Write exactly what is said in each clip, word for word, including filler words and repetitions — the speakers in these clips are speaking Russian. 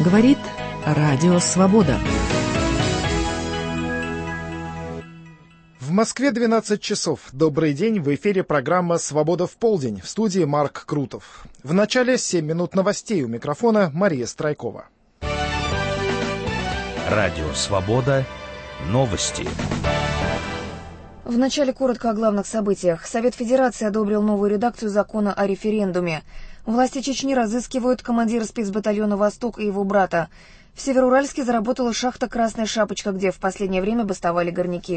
Говорит Радио Свобода. В Москве двенадцать часов. Добрый день. В эфире программа «Свобода в полдень». В студии Марк Крутов. В начале семь минут новостей. У микрофона Мария Страйкова. Радио Свобода. Новости. В начале коротко о главных событиях. Совет Федерации одобрил новую редакцию закона о референдуме. Власти Чечни разыскивают командира спецбатальона «Восток» и его брата. В Североуральске заработала шахта «Красная шапочка», где в последнее время бастовали горняки.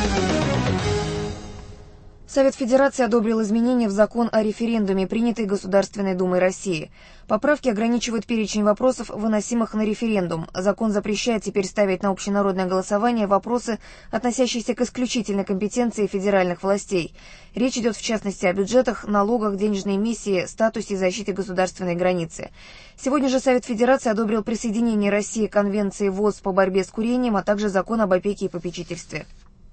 Совет Федерации одобрил изменения в закон о референдуме, принятый Государственной Думой России. Поправки ограничивают перечень вопросов, выносимых на референдум. Закон запрещает теперь ставить на общенародное голосование вопросы, относящиеся к исключительной компетенции федеральных властей. Речь идет в частности о бюджетах, налогах, денежной эмиссии, статусе и защите государственной границы. Сегодня же Совет Федерации одобрил присоединение России к Конвенции ВОЗ по борьбе с курением, а также закон об опеке и попечительстве.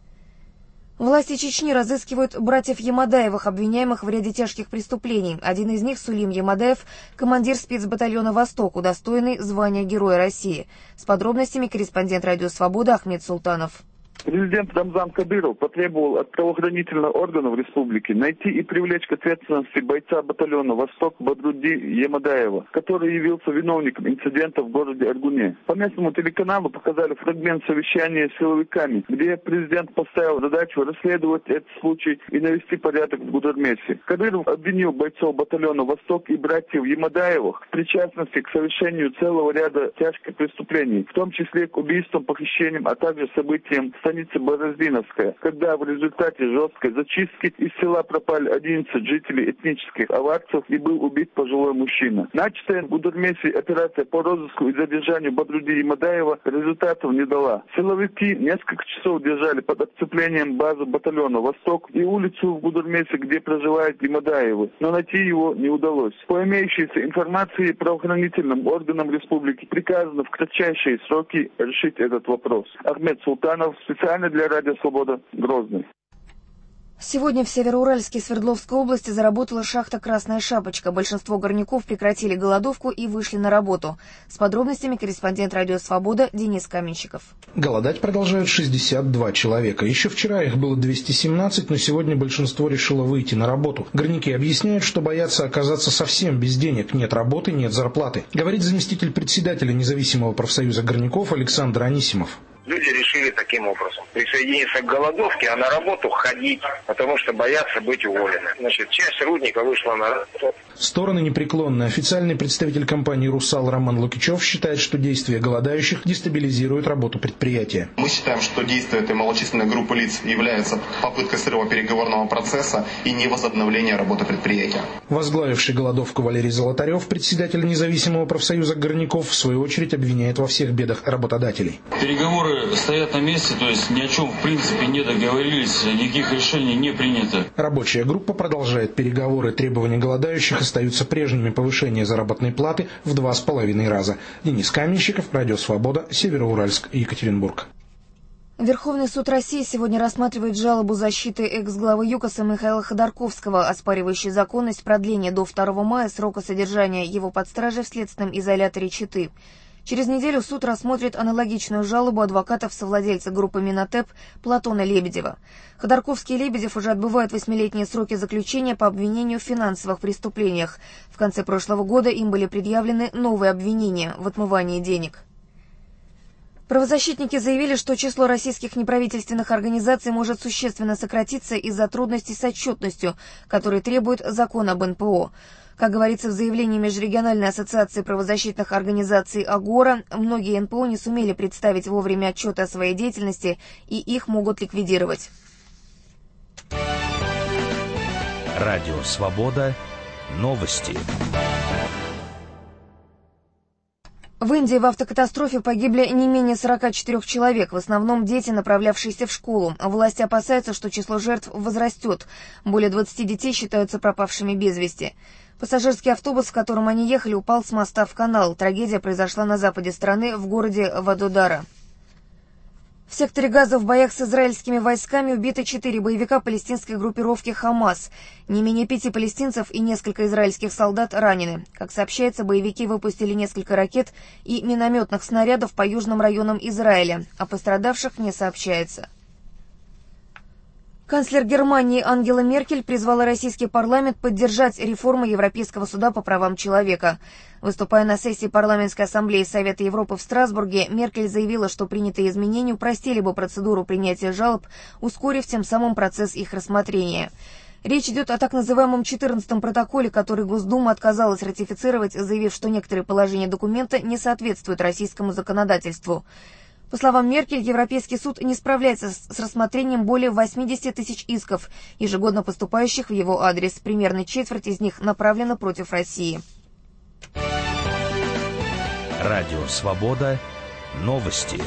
Власти Чечни разыскивают братьев Ямадаевых, обвиняемых в ряде тяжких преступлений. Один из них, Сулим Ямадаев, командир спецбатальона «Восток», удостоенный звания Героя России. С подробностями корреспондент «Радио Свобода» Ахмед Султанов. Президент Рамзан Кадыров потребовал от правоохранительных органов республики найти и привлечь к ответственности бойца батальона «Восток» Бадруди Ямадаева, который явился виновником инцидента в городе Аргуне. По местному телеканалу показали фрагмент совещания с силовиками, где президент поставил задачу расследовать этот случай и навести порядок в Гудермесе. Кадыров обвинил бойцов батальона «Восток» и братьев Ямадаевых в причастности к совершению целого ряда тяжких преступлений, в том числе к убийствам, похищениям, а также событиям станицы Бороздиновская, когда в результате жесткой зачистки из села пропали одиннадцать жителей этнических аварцев и был убит пожилой мужчина. Начатая в Гудермесе операция по розыску и задержанию Бадруди Ямадаева результатов не дала. Силовики несколько часов держали под обцеплением базу батальона «Восток» и улицу в Гудермесе, где проживают Ямадаевы, но найти его не удалось. По имеющейся информации, правоохранительным органам республики приказано в кратчайшие сроки решить этот вопрос. Ахмед Султанов, специально для Радио Свобода, Грозный. Сегодня в Североуральске и Свердловской области заработала шахта «Красная шапочка». Большинство горняков прекратили голодовку и вышли на работу. С подробностями корреспондент «Радио Свобода» Денис Каменщиков. Голодать продолжают шестьдесят два человека. Еще вчера их было двести семнадцать, но сегодня большинство решило выйти на работу. Горняки объясняют, что боятся оказаться совсем без денег. Нет работы, нет зарплаты. Говорит заместитель председателя независимого профсоюза горняков Александр Анисимов. Люди решили таким образом присоединиться к голодовке, а на работу ходить, потому что боятся быть уволены. Значит, часть рудника вышла на работу. Стороны непреклонны. Официальный представитель компании «Русал» Роман Лукичев считает, что действия голодающих дестабилизируют работу предприятия. Мы считаем, что действие этой малочисленной группы лиц является попыткой срыва переговорного процесса и невозобновления работы предприятия. Возглавивший голодовку Валерий Золотарев, председатель независимого профсоюза горняков, в свою очередь обвиняет во всех бедах работодателей. Переговоры стоят на месте, то есть ни о чем в принципе не договорились, никаких решений не принято. Рабочая группа продолжает переговоры. Требования голодающих остаются прежними: повышение заработной платы в два с половиной раза. Денис Каменщиков, Радио Свобода, Североуральск, Екатеринбург. Верховный суд России сегодня рассматривает жалобу защиты экс-главы ЮКОСа Михаила Ходорковского, оспаривающей законность продления до второго мая срока содержания его под стражей в следственном изоляторе Читы. Через неделю суд рассмотрит аналогичную жалобу адвокатов-совладельца группы Минотеп Платона Лебедева. Ходорковский и Лебедев уже отбывают восьмилетние сроки заключения по обвинению в финансовых преступлениях. В конце прошлого года им были предъявлены новые обвинения в отмывании денег. Правозащитники заявили, что число российских неправительственных организаций может существенно сократиться из-за трудностей с отчетностью, которые требует закон об эн пэ о. Как говорится в заявлении Межрегиональной ассоциации правозащитных организаций «Агора», многие эн пэ о не сумели представить вовремя отчеты о своей деятельности, и их могут ликвидировать. Радио Свобода. Новости. В Индии в автокатастрофе погибли не менее сорока четырёх человек, в основном дети, направлявшиеся в школу. Власти опасаются, что число жертв возрастет. Более двадцати детей считаются пропавшими без вести. Пассажирский автобус, в котором они ехали, упал с моста в канал. Трагедия произошла на западе страны, в городе Вадодара. В секторе Газа в боях с израильскими войсками убиты четыре боевика палестинской группировки «Хамас». Не менее пяти палестинцев и несколько израильских солдат ранены. Как сообщается, боевики выпустили несколько ракет и минометных снарядов по южным районам Израиля. О пострадавших не сообщается. Канцлер Германии Ангела Меркель призвала российский парламент поддержать реформу Европейского суда по правам человека. Выступая на сессии парламентской ассамблеи Совета Европы в Страсбурге, Меркель заявила, что принятые изменения упростили бы процедуру принятия жалоб, ускорив тем самым процесс их рассмотрения. Речь идет о так называемом четырнадцатом протоколе, который Госдума отказалась ратифицировать, заявив, что некоторые положения документа не соответствуют российскому законодательству. По словам Меркель, Европейский суд не справляется с рассмотрением более восьмидесяти тысяч исков, ежегодно поступающих в его адрес. Примерно четверть из них направлена против России. Радио «Свобода». Новости.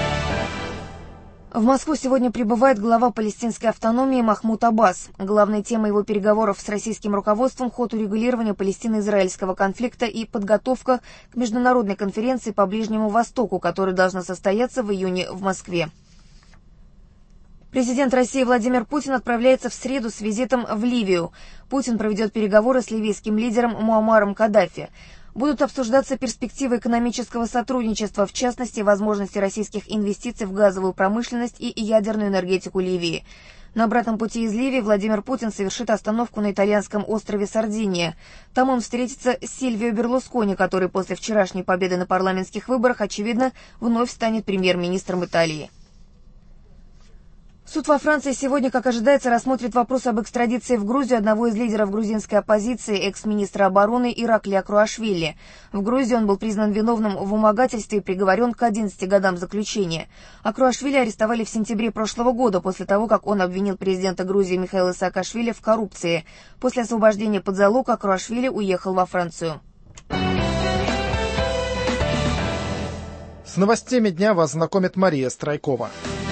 В Москву сегодня прибывает глава палестинской автономии Махмуд Аббас. Главной темой его переговоров с российским руководством — ход урегулирования палестино-израильского конфликта и подготовка к международной конференции по Ближнему Востоку, которая должна состояться в июне в Москве. Президент России Владимир Путин отправляется в среду с визитом в Ливию. Путин проведет переговоры с ливийским лидером Муаммаром Каддафи. Будут обсуждаться перспективы экономического сотрудничества, в частности, возможности российских инвестиций в газовую промышленность и ядерную энергетику Ливии. На обратном пути из Ливии Владимир Путин совершит остановку на итальянском острове Сардиния. Там он встретится с Сильвио Берлускони, который после вчерашней победы на парламентских выборах, очевидно, вновь станет премьер-министром Италии. Суд во Франции сегодня, как ожидается, рассмотрит вопрос об экстрадиции в Грузию одного из лидеров грузинской оппозиции, экс-министра обороны Иракли Акруашвили. В Грузии он был признан виновным в вымогательстве и приговорен к одиннадцати годам заключения. Акруашвили арестовали в сентябре прошлого года после того, как он обвинил президента Грузии Михаила Саакашвили в коррупции. После освобождения под залог Акруашвили уехал во Францию. С новостями дня вас знакомит Мария Страйкова.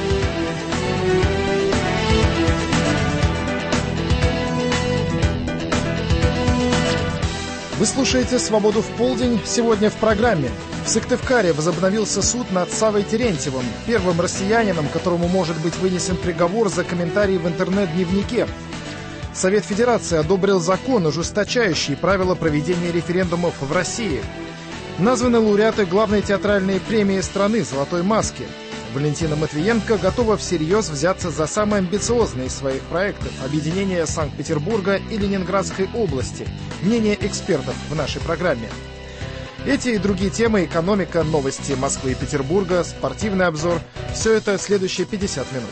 Вы слушаете «Свободу в полдень». Сегодня в программе. В Сыктывкаре возобновился суд над Саввой Терентьевым, первым россиянином, которому может быть вынесен приговор за комментарии в интернет-дневнике. Совет Федерации одобрил закон, ужесточающий правила проведения референдумов в России. Названы лауреаты главной театральной премии страны «Золотой маски». Валентина Матвиенко готова всерьез взяться за самые амбициозные из своих проектов – объединение Санкт-Петербурга и Ленинградской области. Мнение экспертов в нашей программе. Эти и другие темы – экономика, новости Москвы и Петербурга, спортивный обзор – все это следующие пятьдесят минут.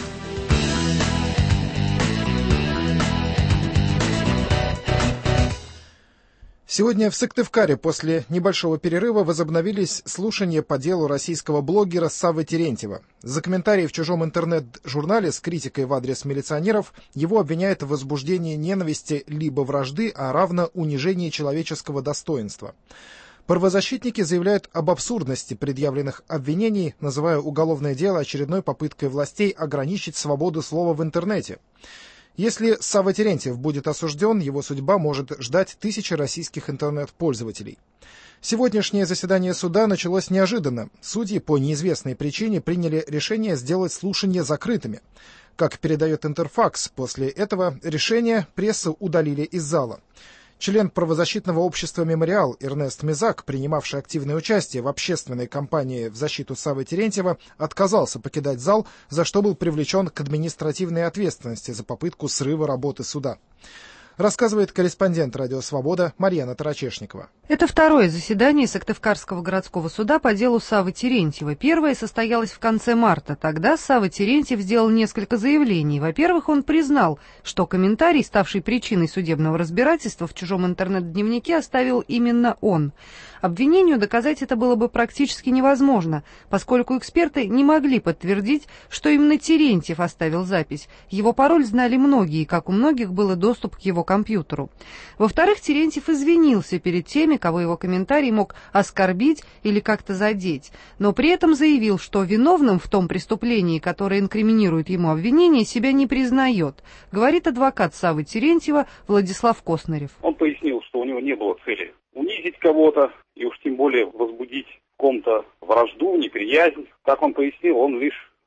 Сегодня в Сыктывкаре после небольшого перерыва возобновились слушания по делу российского блогера Саввы Терентьева. За комментарии в чужом интернет-журнале с критикой в адрес милиционеров его обвиняют в возбуждении ненависти либо вражды, а равно унижении человеческого достоинства. Правозащитники заявляют об абсурдности предъявленных обвинений, называя уголовное дело очередной попыткой властей ограничить свободу слова в интернете. Если Савва Терентьев будет осужден, его судьба может ждать тысячи российских интернет-пользователей. Сегодняшнее заседание суда началось неожиданно. Судьи по неизвестной причине приняли решение сделать слушания закрытыми. Как передает Интерфакс, после этого решения прессу удалили из зала. Член правозащитного общества «Мемориал» Эрнест Мезак, принимавший активное участие в общественной кампании в защиту Саввы Терентьева, отказался покидать зал, за что был привлечен к административной ответственности за попытку срыва работы суда. Рассказывает корреспондент «Радио Свобода» Марьяна Тарачешникова. Это второе заседание Сыктывкарского городского суда по делу Саввы Терентьева. Первое состоялось в конце марта. Тогда Савва Терентьев сделал несколько заявлений. Во-первых, он признал, что комментарий, ставший причиной судебного разбирательства в чужом интернет-дневнике, оставил именно он. Обвинению доказать это было бы практически невозможно, поскольку эксперты не могли подтвердить, что именно Терентьев оставил запись. Его пароль знали многие, как у многих был доступ к его компьютеру. Во-вторых, Терентьев извинился перед теми, кого его комментарий мог оскорбить или как-то задеть, но при этом заявил, что виновным в том преступлении, которое инкриминирует ему обвинение, себя не признает, говорит адвокат Саввы Терентьева Владислав Коснарев. Он пояснил, что у него не было цели унизить кого-то и уж тем более возбудить в ком-то вражду, неприязнь. Как он пояснил, он лишь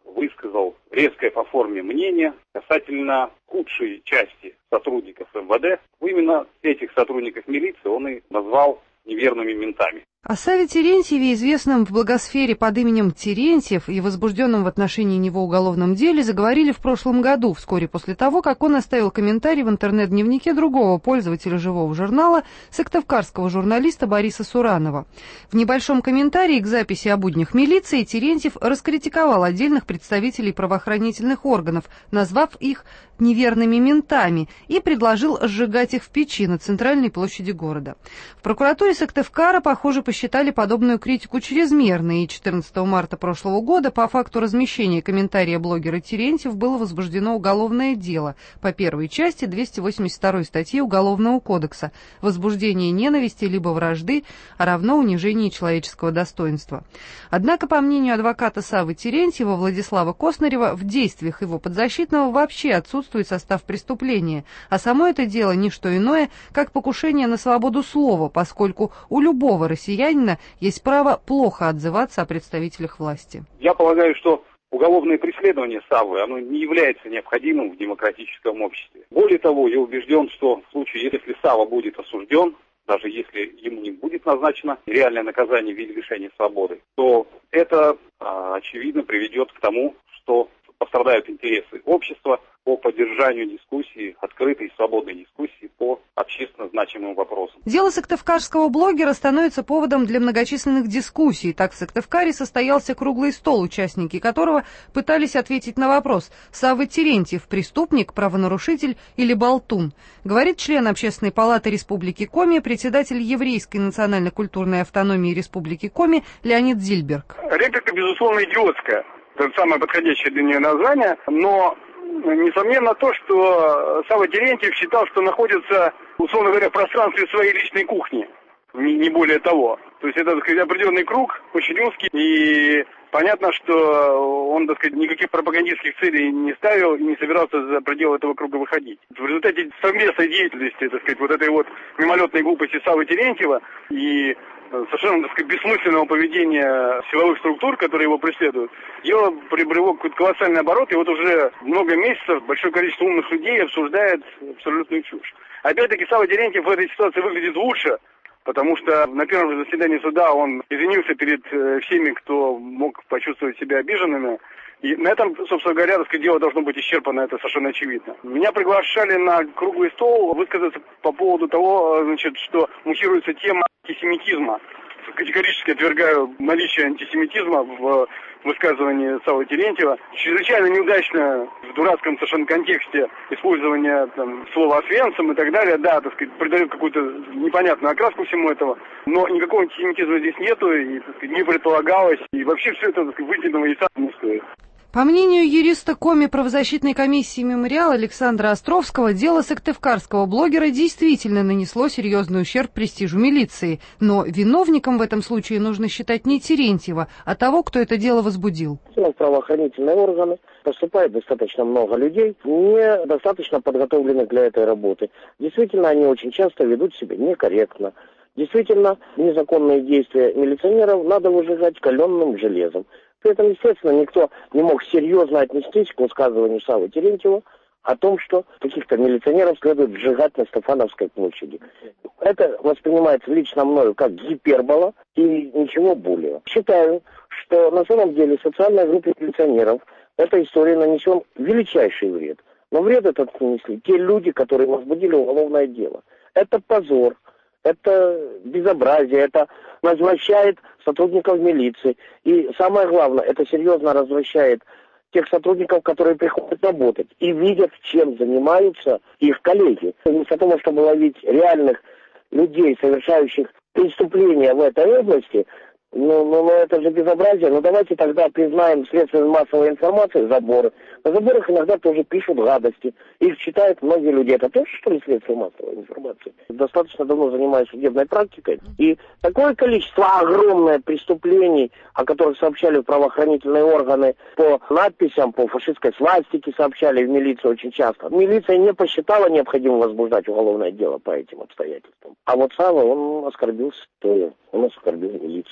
высказал резкое по форме мнение касательно худшей части сотрудников эм вэ дэ. Именно этих сотрудников милиции он и назвал неверными ментами. О Саве Терентьеве, известном в благосфере под именем Терентьев и возбужденном в отношении него уголовном деле, заговорили в прошлом году, вскоре после того, как он оставил комментарий в интернет-дневнике другого пользователя живого журнала, сыктывкарского журналиста Бориса Суранова. В небольшом комментарии к записи о буднях милиции Терентьев раскритиковал отдельных представителей правоохранительных органов, назвав их неверными ментами, и предложил сжигать их в печи на центральной площади города. В прокуратуре Сыктывкара, похоже, посчитали подобную критику чрезмерной, и четырнадцатого марта прошлого года по факту размещения комментария блогера Терентьев было возбуждено уголовное дело по первой части двести восемьдесят второй статьи Уголовного кодекса «Возбуждение ненависти либо вражды, а равно унижению человеческого достоинства». Однако, по мнению адвоката Савы Терентьева Владислава Коснарева, в действиях его подзащитного вообще отсутствует состав преступления, а само это дело не что иное, как покушение на свободу слова, поскольку у любого россиянина есть право плохо отзываться о представителях власти. Я полагаю, что уголовное преследование Саввы, оно не является необходимым в демократическом обществе. Более того, я убежден, что в случае, если Савва будет осужден, даже если ему не будет назначено реальное наказание в виде лишения свободы, то это, очевидно, приведет к тому, что пострадают интересы общества по поддержанию дискуссии, открытой и свободной дискуссии по общественно значимым вопросам. Дело сыктывкарского блогера становится поводом для многочисленных дискуссий. Так в Сыктывкаре состоялся круглый стол, участники которого пытались ответить на вопрос: Савва Терентьев – преступник, правонарушитель или болтун? Говорит член Общественной палаты Республики Коми, председатель Еврейской национально-культурной автономии Республики Коми Леонид Зильберг. Реплика, безусловно, идиотская. Это самое подходящее для нее название, но несомненно то, что Савва Терентьев считал, что находится, условно говоря, в пространстве своей личной кухни, не, не более того. То есть это, так сказать, определенный круг, очень узкий, и понятно, что он, так сказать, никаких пропагандистских целей не ставил и не собирался за пределы этого круга выходить. В результате совместной деятельности, так сказать, вот этой вот мимолетной глупости Саввы Терентьева и совершенно, так сказать, бессмысленного поведения силовых структур, которые его преследуют, дело приобрело какой-то колоссальный оборот, и вот уже много месяцев большое количество умных людей обсуждает абсолютную чушь. Опять-таки, Савва Терентьев в этой ситуации выглядит лучше, потому что на первом же заседании суда он извинился перед всеми, кто мог почувствовать себя обиженными. И на этом, собственно говоря, так сказать, дело должно быть исчерпано, это совершенно очевидно. Меня приглашали на круглый стол высказаться по поводу того, значит, что муссируется тема антисемитизма. Категорически отвергаю наличие антисемитизма в высказывании Саввы Терентьева. Чрезвычайно неудачно в дурацком совершенно контексте использование там, слова «освенцим» и так далее. Да, так сказать, придает какую-то непонятную окраску всему этому. Но никакого антисемитизма здесь нету, и так сказать, не предполагалось. И вообще все это, так сказать, выкидного яйца не стоит. По мнению юриста Коми правозащитной комиссии «Мемориал» Александра Островского, дело сыктывкарского блогера действительно нанесло серьезный ущерб престижу милиции, но виновником в этом случае нужно считать не Терентьева, а того, кто это дело возбудил. В правоохранительные органы поступает достаточно много людей, недостаточно подготовленных для этой работы. Действительно, они очень часто ведут себя некорректно. Действительно, незаконные действия милиционеров надо выжигать каленым железом. При этом, естественно, никто не мог серьезно отнестись к высказыванию Саввы Терентьева о том, что каких-то милиционеров следует сжигать на Стефановской площади. Это воспринимается лично мною как гипербола и ничего более. Считаю, что на самом деле социальной группе милиционеров эта история нанесен величайший вред. Но вред этот нанесли те люди, которые возбудили уголовное дело. Это позор. Это безобразие, это развращает сотрудников милиции. И самое главное, это серьезно развращает тех сотрудников, которые приходят работать и видят, чем занимаются их коллеги. Вместо того, чтобы ловить реальных людей, совершающих преступления в этой области, ну, ну, ну это же безобразие. Ну давайте тогда признаем средствами массовой информации заборы. На заборах иногда тоже пишут гадости. Их читают многие люди. Это тоже, что ли, средства массовой информации? Достаточно давно занимаюсь судебной практикой. И такое количество огромное преступлений, о которых сообщали правоохранительные органы по надписям, по фашистской свастике сообщали в милицию очень часто. Милиция не посчитала необходимым возбуждать уголовное дело по этим обстоятельствам. А вот Савва, он оскорбил стоя, он оскорбил милицию.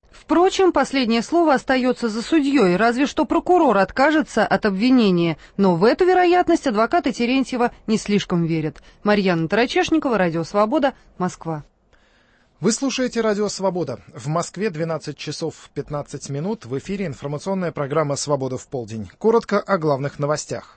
Впрочем, последнее слово остается за судьей, разве что прокурор откажется от обвинения, но в эту вероятность адвокаты Терентьева не слишком верят. Марьяна Тарачешникова, Радио Свобода, Москва. Вы слушаете Радио Свобода. В Москве двенадцать часов пятнадцать минут. В эфире информационная программа «Свобода в полдень». Коротко о главных новостях.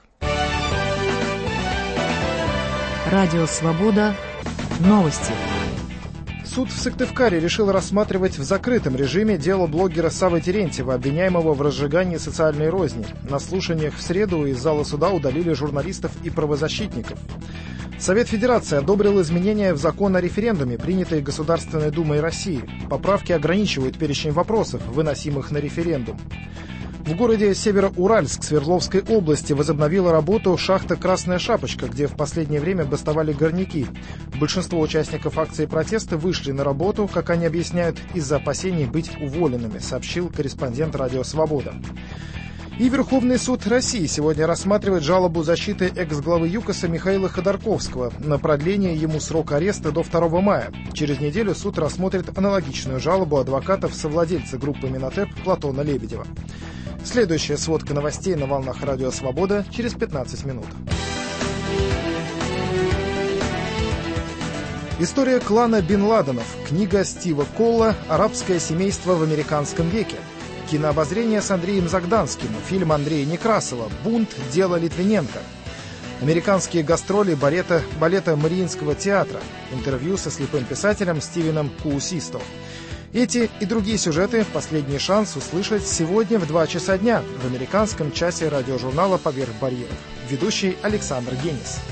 Радио Свобода. Новости. Суд в Сыктывкаре решил рассматривать в закрытом режиме дело блогера Саввы Терентьева, обвиняемого в разжигании социальной розни. На слушаниях в среду из зала суда удалили журналистов и правозащитников. Совет Федерации одобрил изменения в закон о референдуме, принятые Государственной Думой России. Поправки ограничивают перечень вопросов, выносимых на референдум. В городе Североуральск Свердловской области возобновила работу шахта «Красная шапочка», где в последнее время бастовали горняки. Большинство участников акции протеста вышли на работу, как они объясняют, из-за опасений быть уволенными, сообщил корреспондент «Радио Свобода». И Верховный суд России сегодня рассматривает жалобу защиты экс-главы ЮКОСа Михаила Ходорковского на продление ему срока ареста до второго мая. Через неделю суд рассмотрит аналогичную жалобу адвокатов совладельца группы Минотеп Платона Лебедева. Следующая сводка новостей на волнах Радио Свобода через пятнадцать минут. История клана Бин Ладенов. Книга Стива Колла «Арабское семейство в американском веке». Кинообозрение с Андреем Загданским. Фильм Андрея Некрасова «Бунт. Дело Литвиненко». Американские гастроли балета, балета Мариинского театра. Интервью со слепым писателем Стивеном Куусисто. Эти и другие сюжеты последний шанс услышать сегодня в два часа дня в американском часе радиожурнала «Поверх барьеров». Ведущий Александр Генис.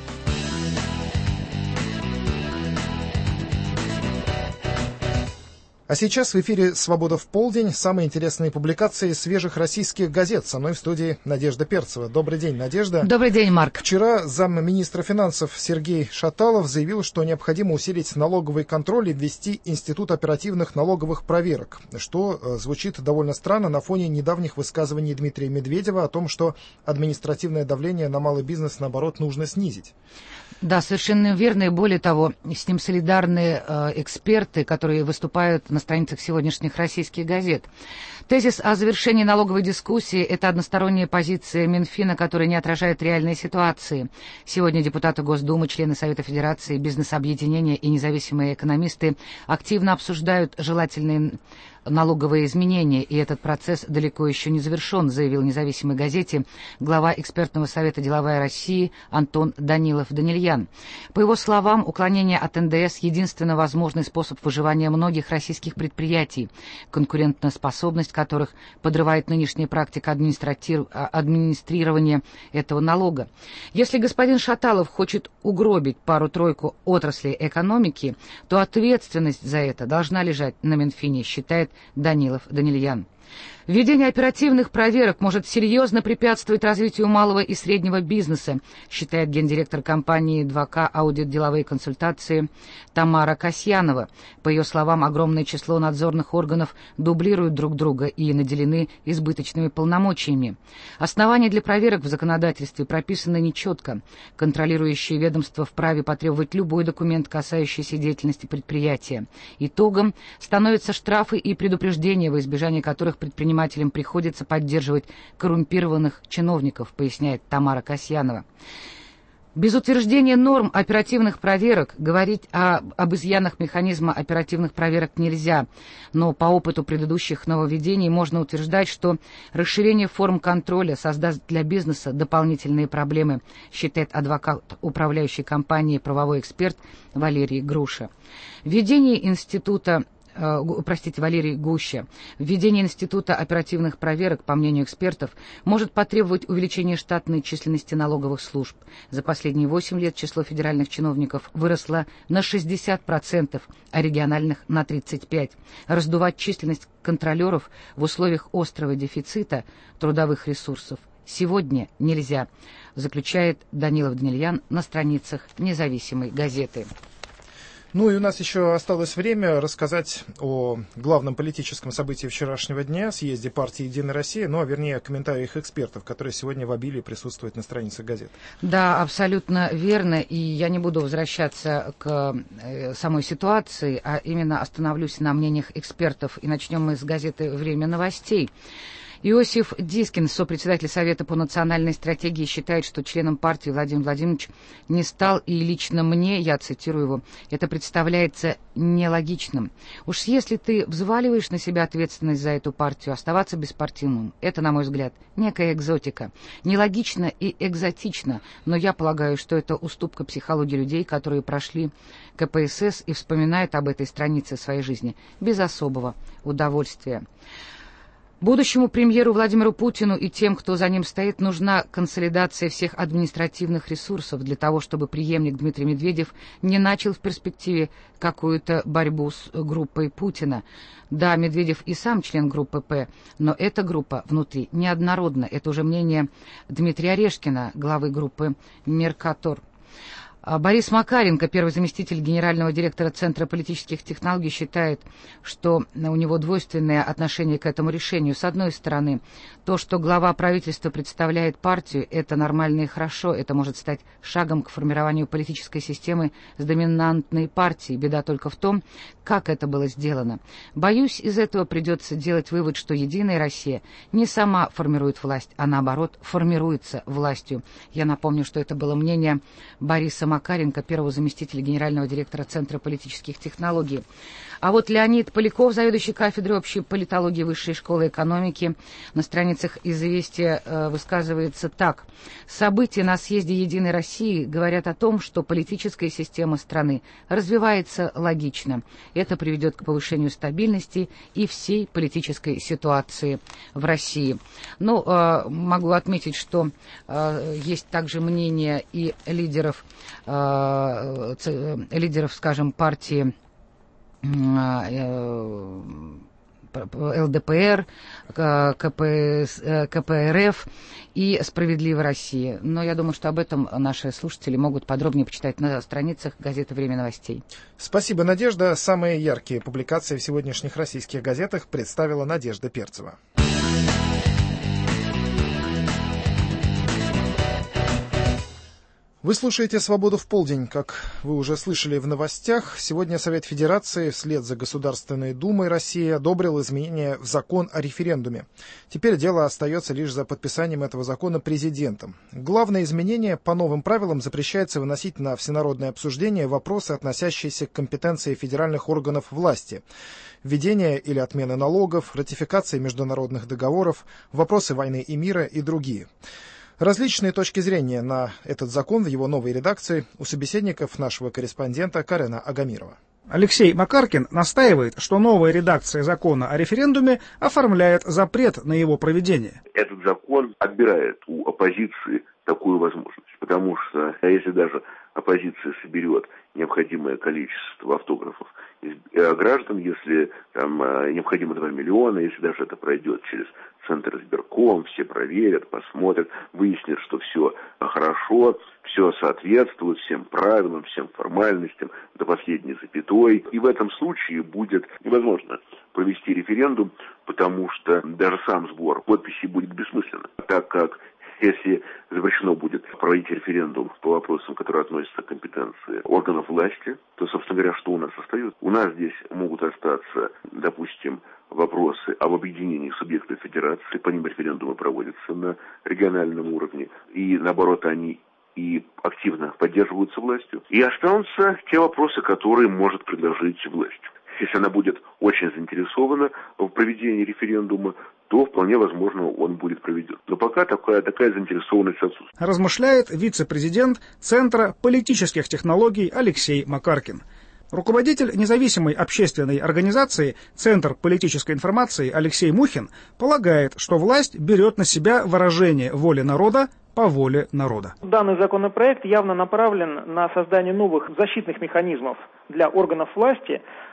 А сейчас в эфире «Свобода в полдень». Самые интересные публикации свежих российских газет. Со мной в студии Надежда Перцева. Добрый день, Надежда. Добрый день, Марк. Вчера замминистра финансов Сергей Шаталов заявил, что необходимо усилить налоговый контроль и ввести институт оперативных налоговых проверок, что звучит довольно странно на фоне недавних высказываний Дмитрия Медведева о том, что административное давление на малый бизнес, наоборот, нужно снизить. Да, совершенно верно. И более того, с ним солидарны э, эксперты, которые выступают на страницах сегодняшних российских газет. Тезис о завершении налоговой дискуссии – это односторонняя позиция Минфина, которая не отражает реальной ситуации. Сегодня депутаты Госдумы, члены Совета Федерации, бизнес-объединения и независимые экономисты активно обсуждают желательные налоговые изменения, и этот процесс далеко еще не завершен, заявил независимой газете глава экспертного совета «Деловая Россия» Антон Данилов-Данильян. По его словам, уклонение от эн дэ эс – единственно возможный способ выживания многих российских предприятий, конкурентоспособность которых подрывает нынешняя практика администрирования этого налога. Если господин Шаталов хочет угробить пару-тройку отраслей экономики, то ответственность за это должна лежать на Минфине, считает Данилов-Данильян. Введение оперативных проверок может серьезно препятствовать развитию малого и среднего бизнеса, считает гендиректор компании два ка «Аудит деловые консультации» Тамара Касьянова. По ее словам, огромное число надзорных органов дублируют друг друга и наделены избыточными полномочиями. Основания для проверок в законодательстве прописаны нечетко. Контролирующие ведомства вправе потребовать любой документ, касающийся деятельности предприятия. Итогом становятся штрафы и предупреждения, во избежание которых предпринимателям приходится поддерживать коррумпированных чиновников, поясняет Тамара Касьянова. Без утверждения норм оперативных проверок говорить о, об изъянах механизма оперативных проверок нельзя, но по опыту предыдущих нововведений можно утверждать, что расширение форм контроля создаст для бизнеса дополнительные проблемы, считает адвокат управляющей компании правовой эксперт Валерий Груша. Введение института простите, Валерий Гуща. Введение института оперативных проверок, по мнению экспертов, может потребовать увеличения штатной численности налоговых служб. За последние восемь лет число федеральных чиновников выросло на шестьдесят процентов, а региональных — на тридцать пять процентов. Раздувать численность контролеров в условиях острого дефицита трудовых ресурсов сегодня нельзя, заключает Данилов-Данильян на страницах независимой газеты. Ну и у нас еще осталось время рассказать о главном политическом событии вчерашнего дня, съезде партии «Единая Россия», ну а вернее о комментариях экспертов, которые сегодня в обилии присутствуют на страницах газет. Да, абсолютно верно, и я не буду возвращаться к самой ситуации, а именно остановлюсь на мнениях экспертов, и начнем мы с газеты «Время новостей». Иосиф Дискин, сопредседатель Совета по национальной стратегии, считает, что членом партии Владимир Владимирович не стал, и лично мне, я цитирую его, это представляется нелогичным. Уж если ты взваливаешь на себя ответственность за эту партию, оставаться беспартийным, это, на мой взгляд, некая экзотика. Нелогично и экзотично, но я полагаю, что это уступка психологии людей, которые прошли ка пэ эс эс и вспоминают об этой странице своей жизни без особого удовольствия. Будущему премьеру Владимиру Путину и тем, кто за ним стоит, нужна консолидация всех административных ресурсов для того, чтобы преемник Дмитрий Медведев не начал в перспективе какую-то борьбу с группой Путина. Да, Медведев и сам член группы П, но эта группа внутри неоднородна. Это уже мнение Дмитрия Орешкина, главы группы «Меркатор». Борис Макаренко, первый заместитель генерального директора Центра политических технологий, считает, что у него двойственное отношение к этому решению. С одной стороны, то, что глава правительства представляет партию, это нормально и хорошо, это может стать шагом к формированию политической системы с доминантной партией. Беда только в том, как это было сделано. Боюсь, из этого придется делать вывод, что «Единая Россия» не сама формирует власть, а наоборот формируется властью. Я напомню, что это было мнение Бориса Макаренко, первого заместителя генерального директора Центра политических технологий. А вот Леонид Поляков, заведующий кафедрой общей политологии Высшей школы экономики, на страницах «Известия» э, высказывается так. События на съезде «Единой России» говорят о том, что политическая система страны развивается логично. Это приведет к повышению стабильности и всей политической ситуации в России. Ну, э, могу отметить, что э, есть также мнение и лидеров, э, ц, лидеров, скажем, партии эл дэ пэ эр, ка пэ эс, ка пэ эр эф и «Справедливая Россия». Но я думаю, что об этом наши слушатели могут подробнее почитать на страницах газеты «Время новостей». Спасибо, Надежда. Самые яркие публикации в сегодняшних российских газетах представила Надежда Перцева. Вы слушаете «Свободу в полдень». Как вы уже слышали в новостях, сегодня Совет Федерации вслед за Государственной Думой России одобрил изменения в закон о референдуме. Теперь дело остается лишь за подписанием этого закона президентом. Главное изменение: по новым правилам запрещается выносить на всенародное обсуждение вопросы, относящиеся к компетенции федеральных органов власти. Введение или отмена налогов, ратификация международных договоров, вопросы войны и мира и другие. Различные точки зрения на этот закон в его новой редакции у собеседников нашего корреспондента Карена Агамирова. Алексей Макаркин настаивает, что новая редакция закона о референдуме оформляет запрет на его проведение. Этот закон отбирает у оппозиции такую возможность, потому что если даже оппозиция соберет необходимое количество автографов из граждан, если там необходимо два миллиона, если даже это пройдет через Центр избирком, все проверят, посмотрят, выяснят, что все хорошо, все соответствует всем правилам, всем формальностям, до последней запятой. И в этом случае будет невозможно провести референдум, потому что даже сам сбор подписей будет бессмысленно, так как если запрещено будет проводить референдум по вопросам, которые относятся к компетенции органов власти, то, собственно говоря, что у нас остается? У нас здесь могут остаться, допустим, вопросы об объединении субъектов федерации, по ним референдумы проводятся на региональном уровне, и наоборот, они и активно поддерживаются властью. И останутся те вопросы, которые может предложить власть. Если она будет очень заинтересована в проведении референдума, то вполне возможно он будет проведен. Но пока такая, такая заинтересованность отсутствует. Размышляет вице-президент Центра политических технологий Алексей Макаркин. Руководитель независимой общественной организации «Центр политической информации» Алексей Мухин полагает, что власть берет на себя выражение воли народа по воле народа. Данный законопроект явно направлен на создание новых защитных механизмов для органов власти,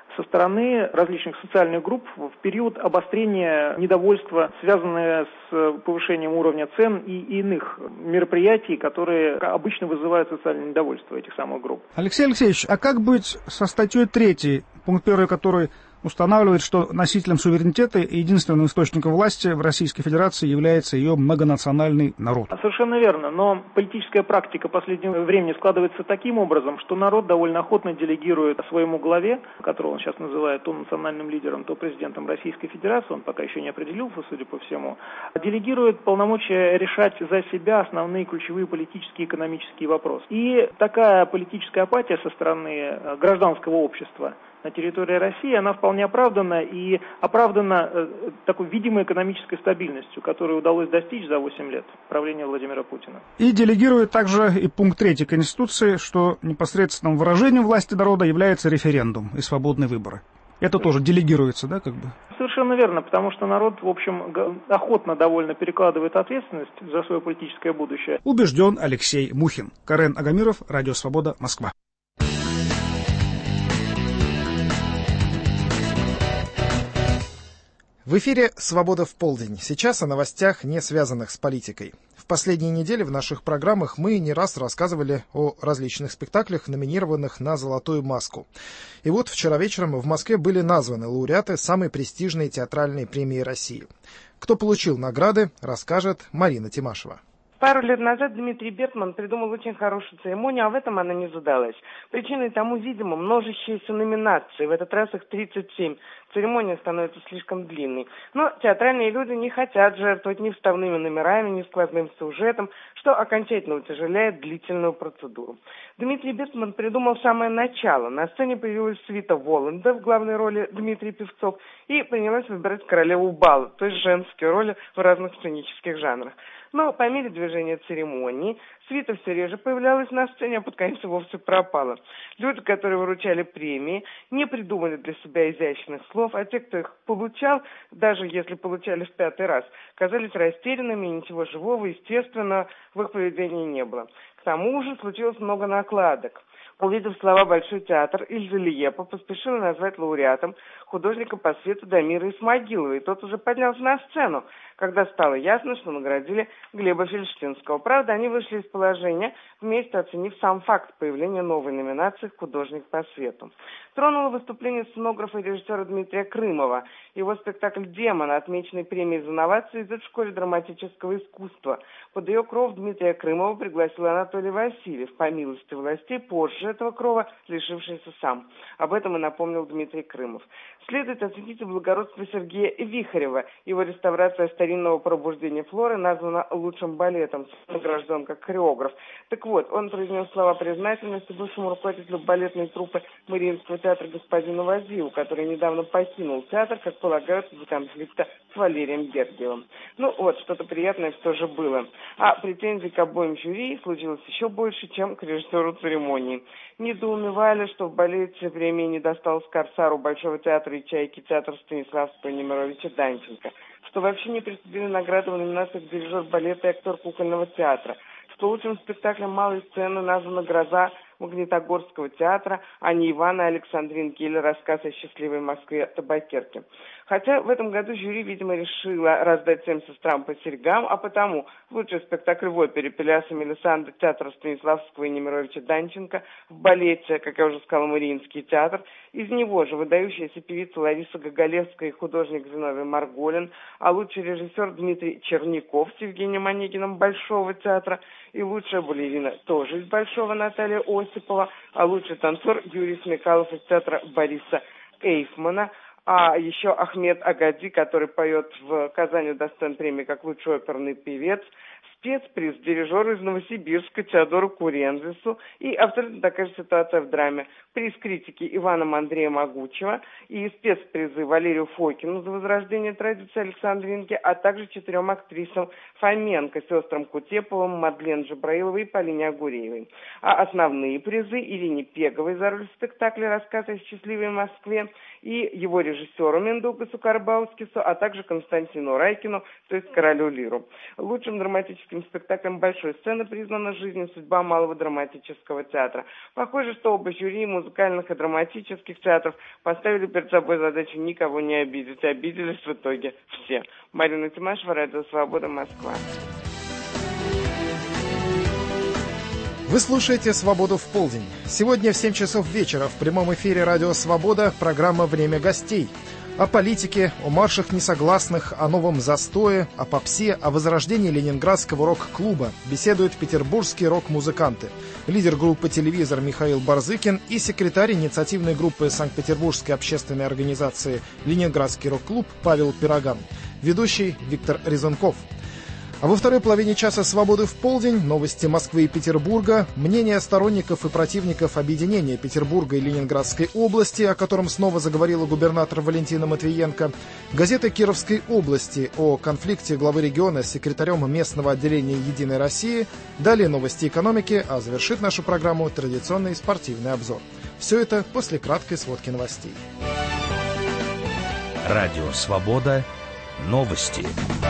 со стороны различных социальных групп в период обострения недовольства, связанное с повышением уровня цен и иных мероприятий, которые обычно вызывают социальное недовольство этих самых групп. Алексей Алексеевич, а как быть со статьей третьей, пункт первый, который устанавливает, что носителем суверенитета и единственным источником власти в Российской Федерации является ее многонациональный народ? Совершенно верно, но политическая практика последнего времени складывается таким образом, что народ довольно охотно делегирует своему главе, которого он сейчас называет то национальным лидером, то президентом Российской Федерации, он пока еще не определился, судя по всему, делегирует полномочия решать за себя основные ключевые политические и экономические вопросы. И такая политическая апатия со стороны гражданского общества на территории России, она вполне оправдана и оправдана э, такой видимой экономической стабильностью, которую удалось достичь за восемь лет правления Владимира Путина. И делегирует также и пункт третий Конституции, что непосредственным выражением власти народа является референдум и свободные выборы. Это тоже делегируется, да, как бы? Совершенно верно, потому что народ, в общем, охотно довольно перекладывает ответственность за свое политическое будущее. Убежден Алексей Мухин. Карен Агамиров, Радио Свобода, Москва. В эфире «Свобода в полдень». Сейчас о новостях, не связанных с политикой. В последние недели в наших программах мы не раз рассказывали о различных спектаклях, номинированных на «Золотую маску». И вот вчера вечером в Москве были названы лауреаты самой престижной театральной премии России. Кто получил награды, расскажет Марина Тимашева. Пару лет назад Дмитрий Бертман придумал очень хорошую церемонию, а в этом она не задалась. Причиной тому, видимо, множащиеся номинации. В этот раз их тридцать семь. Церемония становится слишком длинной. Но театральные люди не хотят жертвовать ни вставными номерами, ни сквозным сюжетом, что окончательно утяжеляет длительную процедуру. Дмитрий Бертман придумал самое начало. На сцене появилась свита Воланда в главной роли Дмитрий Певцов и принялась выбирать королеву бала, то есть женские роли в разных сценических жанрах. Но по мере движения церемонии свита все реже появлялась на сцене, а под конец вовсе пропала. Люди, которые выручали премии, не придумали для себя изящных слов, а те, кто их получал, даже если получали в пятый раз, казались растерянными, и ничего живого, естественного в их поведении не было. К тому же случилось много накладок. Увидев слова «Большой театр», Ильза Лиепа поспешила назвать лауреатом художника по свету Дамира Исмагилова, и тот уже поднялся на сцену, когда стало ясно, что наградили Глеба Фельштинского. Правда, они вышли из положения, вместе оценив сам факт появления новой номинации «Художник по свету». Тронуло выступление сценографа и режиссера Дмитрия Крымова. Его спектакль «Демон», отмеченный премией за новации, идет в школе драматического искусства. Под ее кров Дмитрия Крымова пригласил Анатолий Васильев, по милости властей, позже этого крова, лишившийся сам. Об этом и напомнил Дмитрий Крымов. Следует оценить и благородство Сергея Вихарева. Его реставрация старинного пробуждения флоры названа лучшим балетом, награжден как хореограф. Так вот, он произнес слова признательности бывшему руководителю балетной труппы Мариинского театра господину Вазилу, который недавно покинул театр, как полагают, из-за конфликта с Валерием Гергиевым. Ну вот, что-то приятное все же было. А претензий к обоим жюри случилось еще больше, чем к режиссеру церемонии. Недоумевали, что в балете премии не досталось Корсару Большого театра и Чайки театра Станиславского и Немировича Данченко, что вообще не присудили награду в номинациях дирижер балета и актер кукольного театра, что лучшим спектаклем малой сцены названа «Гроза» Магнитогорского театра, а не Ивана Александринки или рассказ о счастливой Москве табакерки. Хотя в этом году жюри, видимо, решило раздать всем сестрам по серьгам, а потому лучший спектакль в опере «Пеляса Мелисандра» театра Станиславского и Немировича Данченко, в балете, как я уже сказала, Мариинский театр, из него же выдающаяся певица Лариса Гоголевская и художник Зиновий Марголин, а лучший режиссер Дмитрий Черняков с Евгением Онегиным Большого театра, и лучшая балерина тоже из Большого Наталья Осипова, а лучший танцор Юрий Смекалов из театра Бориса Эйфмана, а еще Ахмед Агади, который поет в Казани, удостоен премии как лучший оперный певец, спецприз дирижеру из Новосибирска Теодору Курензису и абсолютно такая же ситуация в драме. Приз критики Иваном Андрея Могучего и спецпризы Валерию Фокину за возрождение традиции Александринки, а также четырем актрисам Фоменко, сестрам Кутеповым, Мадлен Джабраиловой и Полине Агуреевой. А основные призы Ирине Пеговой за роль в спектакле «Рассказ о счастливой Москве» и его режиссеру Мендугасу Карбаускису, а также Константину Райкину, то есть Королю Лиру. Лучшим драматическим драматическим спектаклем большой сцены признана жизнь и судьба Малого драматического театра. Похоже, что оба жюри музыкальных и драматических театров поставили перед собой задачу никого не обидеть. И обиделись в итоге все. Марина Тимашева, Радио Свобода, Москва. Вы слушаете «Свободу в полдень». Сегодня в семь часов вечера в прямом эфире «Радио Свобода» программа «Время гостей». О политике, о маршах несогласных, о новом застое, о попсе, о возрождении ленинградского рок-клуба беседуют петербургские рок-музыканты. Лидер группы «Телевизор» Михаил Барзыкин и секретарь инициативной группы Санкт-Петербургской общественной организации «Ленинградский рок-клуб» Павел Пироган. Ведущий Виктор Резунков. А во второй половине часа «Свободы в полдень» новости Москвы и Петербурга, мнения сторонников и противников объединения Петербурга и Ленинградской области, о котором снова заговорила губернатор Валентина Матвиенко, газеты Кировской области о конфликте главы региона с секретарем местного отделения «Единой России», далее новости экономики, а завершит нашу программу традиционный спортивный обзор. Все это после краткой сводки новостей. Радио «Свобода». Новости.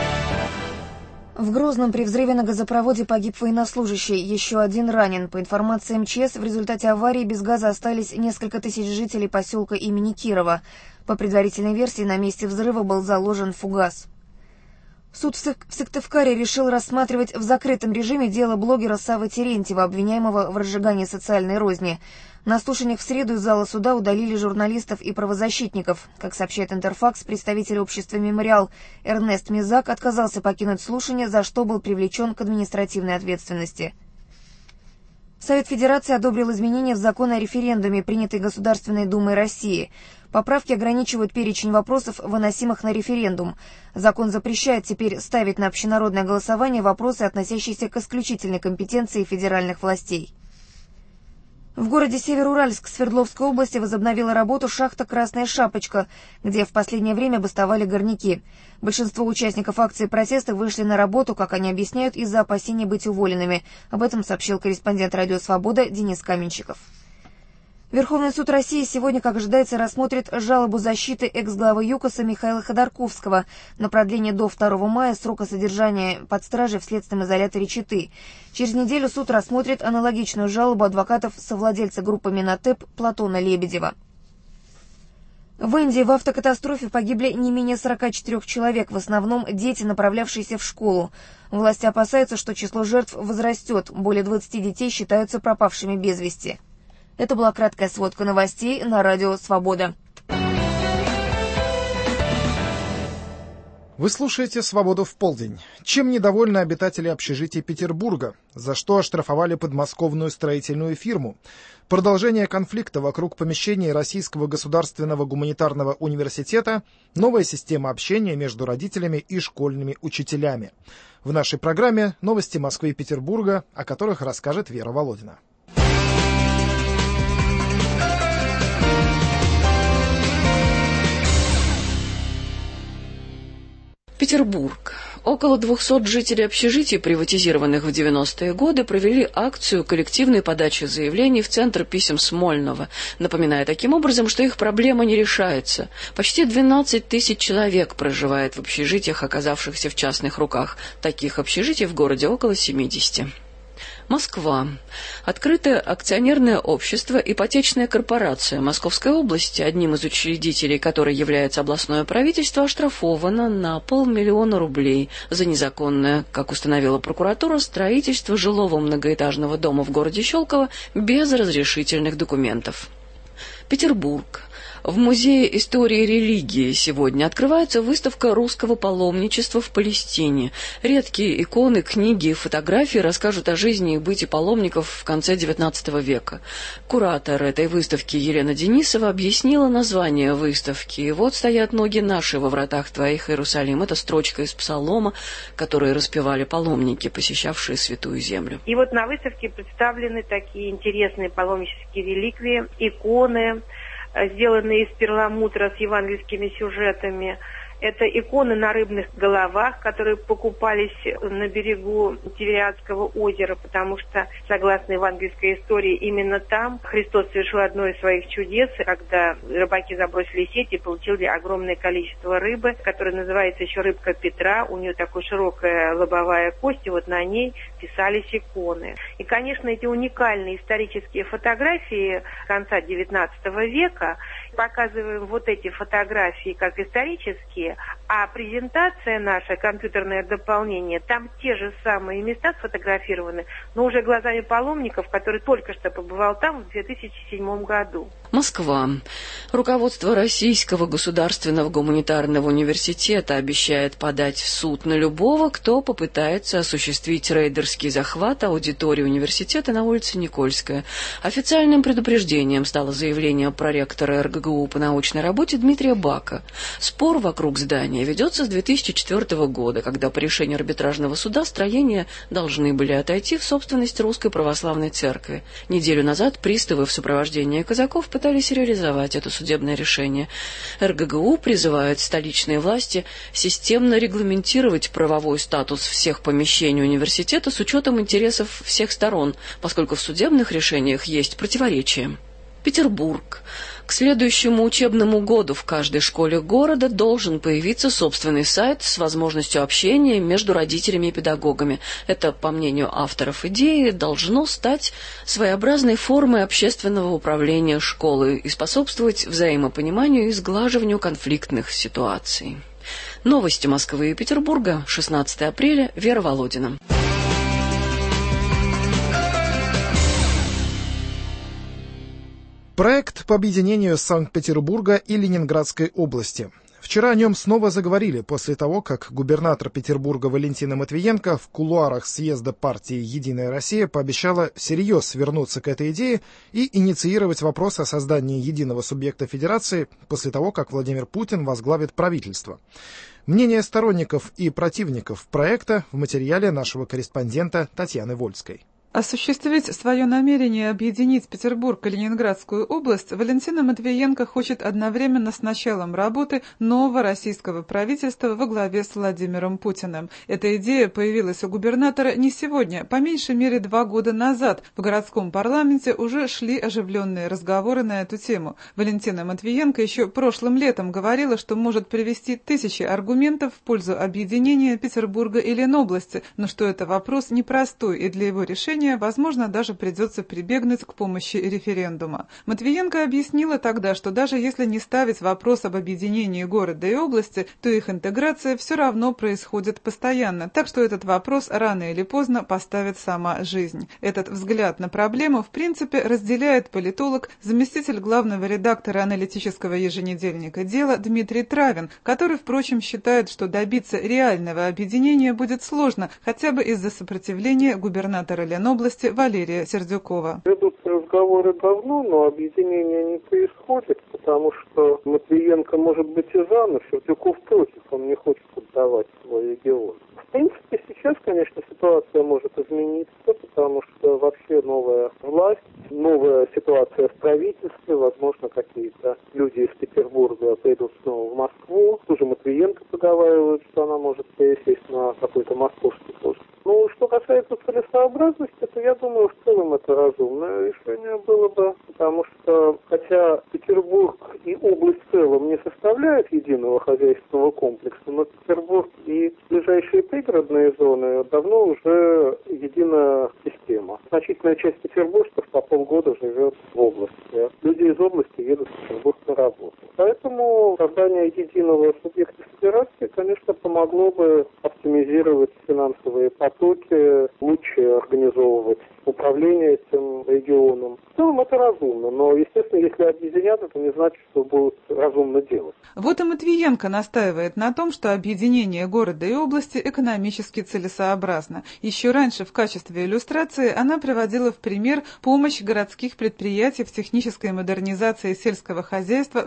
В Грозном при взрыве на газопроводе погиб военнослужащий, еще один ранен. По информации МЧС, в результате аварии без газа остались несколько тысяч жителей поселка имени Кирова. По предварительной версии, на месте взрыва был заложен фугас. Суд в Сыктывкаре решил рассматривать в закрытом режиме дело блогера Саввы Терентьева, обвиняемого в разжигании социальной розни. На слушаниях в среду из зала суда удалили журналистов и правозащитников. Как сообщает Интерфакс, представитель общества «Мемориал» Эрнест Мизак отказался покинуть слушание, за что был привлечен к административной ответственности. Совет Федерации одобрил изменения в закон о референдуме, принятый Государственной Думой России. Поправки ограничивают перечень вопросов, выносимых на референдум. Закон запрещает теперь ставить на общенародное голосование вопросы, относящиеся к исключительной компетенции федеральных властей. В городе Североуральск Свердловской области возобновила работу шахта «Красная шапочка», где в последнее время бастовали горняки. Большинство участников акции протеста вышли на работу, как они объясняют, из-за опасения быть уволенными. Об этом сообщил корреспондент «Радио Свобода» Денис Каменщиков. Верховный суд России сегодня, как ожидается, рассмотрит жалобу защиты экс-главы ЮКОСа Михаила Ходорковского на продление до второго мая срока содержания под стражей в следственном изоляторе Читы. Через неделю суд рассмотрит аналогичную жалобу адвокатов совладельца группы Минотеп Платона Лебедева. В Индии в автокатастрофе погибли не менее сорока четырёх человек, в основном дети, направлявшиеся в школу. Власти опасаются, что число жертв возрастет, более двадцати детей считаются пропавшими без вести. Это была краткая сводка новостей на Радио Свобода. Вы слушаете «Свободу в полдень». Чем недовольны обитатели общежития Петербурга? За что оштрафовали подмосковную строительную фирму? Продолжение конфликта вокруг помещения Российского государственного гуманитарного университета, новая система общения между родителями и школьными учителями. В нашей программе новости Москвы и Петербурга, о которых расскажет Вера Володина. Петербург. Около двухсот жителей общежитий, приватизированных в девяностые годы, провели акцию коллективной подачи заявлений в Центр писем Смольного, напоминая таким образом, что их проблема не решается. Почти двенадцать тысяч человек проживает в общежитиях, оказавшихся в частных руках. Таких общежитий в городе около семидесяти. Москва. Открытое акционерное общество «Ипотечная корпорация» Московской области, одним из учредителей которой является областное правительство, оштрафовано на полмиллиона рублей за незаконное, как установила прокуратура, строительство жилого многоэтажного дома в городе Щелково без разрешительных документов. Петербург. В Музее истории религии сегодня открывается выставка русского паломничества в Палестине. Редкие иконы, книги и фотографии расскажут о жизни и быте паломников в конце девятнадцатого века. Куратор этой выставки Елена Денисова объяснила название выставки. И вот стоят ноги наши во вратах твоих, Иерусалим. Это строчка из Псалома, которую распевали паломники, посещавшие Святую Землю. И вот на выставке представлены такие интересные паломнические реликвии, иконы, сделанные из перламутра с евангельскими сюжетами. Это иконы на рыбных головах, которые покупались на берегу Тивериадского озера, потому что, согласно евангельской истории, именно там Христос совершил одно из своих чудес, когда рыбаки забросили сети и получили огромное количество рыбы, которая называется еще рыбка Петра. У нее такая широкая лобовая кость, и вот на ней писались иконы. И, конечно, эти уникальные исторические фотографии конца девятнадцатого века, показываем вот эти фотографии как исторические, а презентация наша, компьютерное дополнение, там те же самые места сфотографированы, но уже глазами паломников, который только что побывал там в две тысячи седьмом году. Москва. Руководство Российского государственного гуманитарного университета обещает подать в суд на любого, кто попытается осуществить рейдерский захват аудитории университета на улице Никольская. Официальным предупреждением стало заявление проректора эр гэ гэ у по научной работе Дмитрия Бака. Спор вокруг здания ведется с две тысячи четвёртого года, когда по решению арбитражного суда строения должны были отойти в собственность Русской Православной Церкви. Неделю назад приставы в сопровождении казаков пытались реализовать это судебное решение. эр гэ гэ у призывает столичные власти системно регламентировать правовой статус всех помещений университета с учетом интересов всех сторон, поскольку в судебных решениях есть противоречия. Петербург. К следующему учебному году в каждой школе города должен появиться собственный сайт с возможностью общения между родителями и педагогами. Это, по мнению авторов идеи, должно стать своеобразной формой общественного управления школы и способствовать взаимопониманию и сглаживанию конфликтных ситуаций. Новости Москвы и Петербурга. шестнадцатого апреля. Вера Володина. Проект по объединению Санкт-Петербурга и Ленинградской области. Вчера о нем снова заговорили после того, как губернатор Петербурга Валентина Матвиенко в кулуарах съезда партии «Единая Россия» пообещала всерьез вернуться к этой идее и инициировать вопрос о создании единого субъекта федерации после того, как Владимир Путин возглавит правительство. Мнение сторонников и противников проекта в материале нашего корреспондента Татьяны Вольской. Осуществить свое намерение объединить Петербург и Ленинградскую область Валентина Матвиенко хочет одновременно с началом работы нового российского правительства во главе с Владимиром Путиным. Эта идея появилась у губернатора не сегодня, по меньшей мере два года назад. В городском парламенте уже шли оживленные разговоры на эту тему. Валентина Матвиенко еще прошлым летом говорила, что может привести тысячи аргументов в пользу объединения Петербурга и Ленобласти, но что это вопрос непростой, и для его решения возможно, даже придется прибегнуть к помощи референдума. Матвиенко объяснила тогда, что даже если не ставить вопрос об объединении города и области, то их интеграция все равно происходит постоянно, так что этот вопрос рано или поздно поставит сама жизнь. Этот взгляд на проблему, в принципе, разделяет политолог, заместитель главного редактора аналитического еженедельника «Дело» Дмитрий Травин, который, впрочем, считает, что добиться реального объединения будет сложно, хотя бы из-за сопротивления губернатора Ленобласти области Валерия Сердюкова. Ведут разговоры давно, но объединение не происходит, потому что Матвиенко может быть и за, но Сердюков против, он не хочет отдавать свой регион. В принципе, сейчас, конечно, ситуация может измениться, потому что вообще новая власть, новая ситуация в правительстве, возможно, какие-то люди из Петербурга придут снова в Москву. Тоже Матвиенко поговаривает, что она может пересесть на какой-то московский пост. Ну, что касается целесообразности, то я думаю, в целом это разумное решение было бы, потому что, хотя Петербург и область в целом не составляют единого хозяйственного комплекса, но Петербург и ближайшие пригородные зоны давно уже единая система. Значительная часть петербуржцев по полгода живет в области. Люди из области едут в Петербург на работу. Поэтому создание единого субъекта федерации, конечно, помогло бы оптимизировать финансовые потоки, лучше организовывать управление этим регионом. В целом это разумно, но, естественно, если объединят, это не значит, что будут разумно делать. Вот и Матвиенко настаивает на том, что объединение города и области экономически целесообразно. Еще раньше в качестве иллюстрации она приводила в пример помощь городских предприятий в технической модернизации сельского хозяйства в советские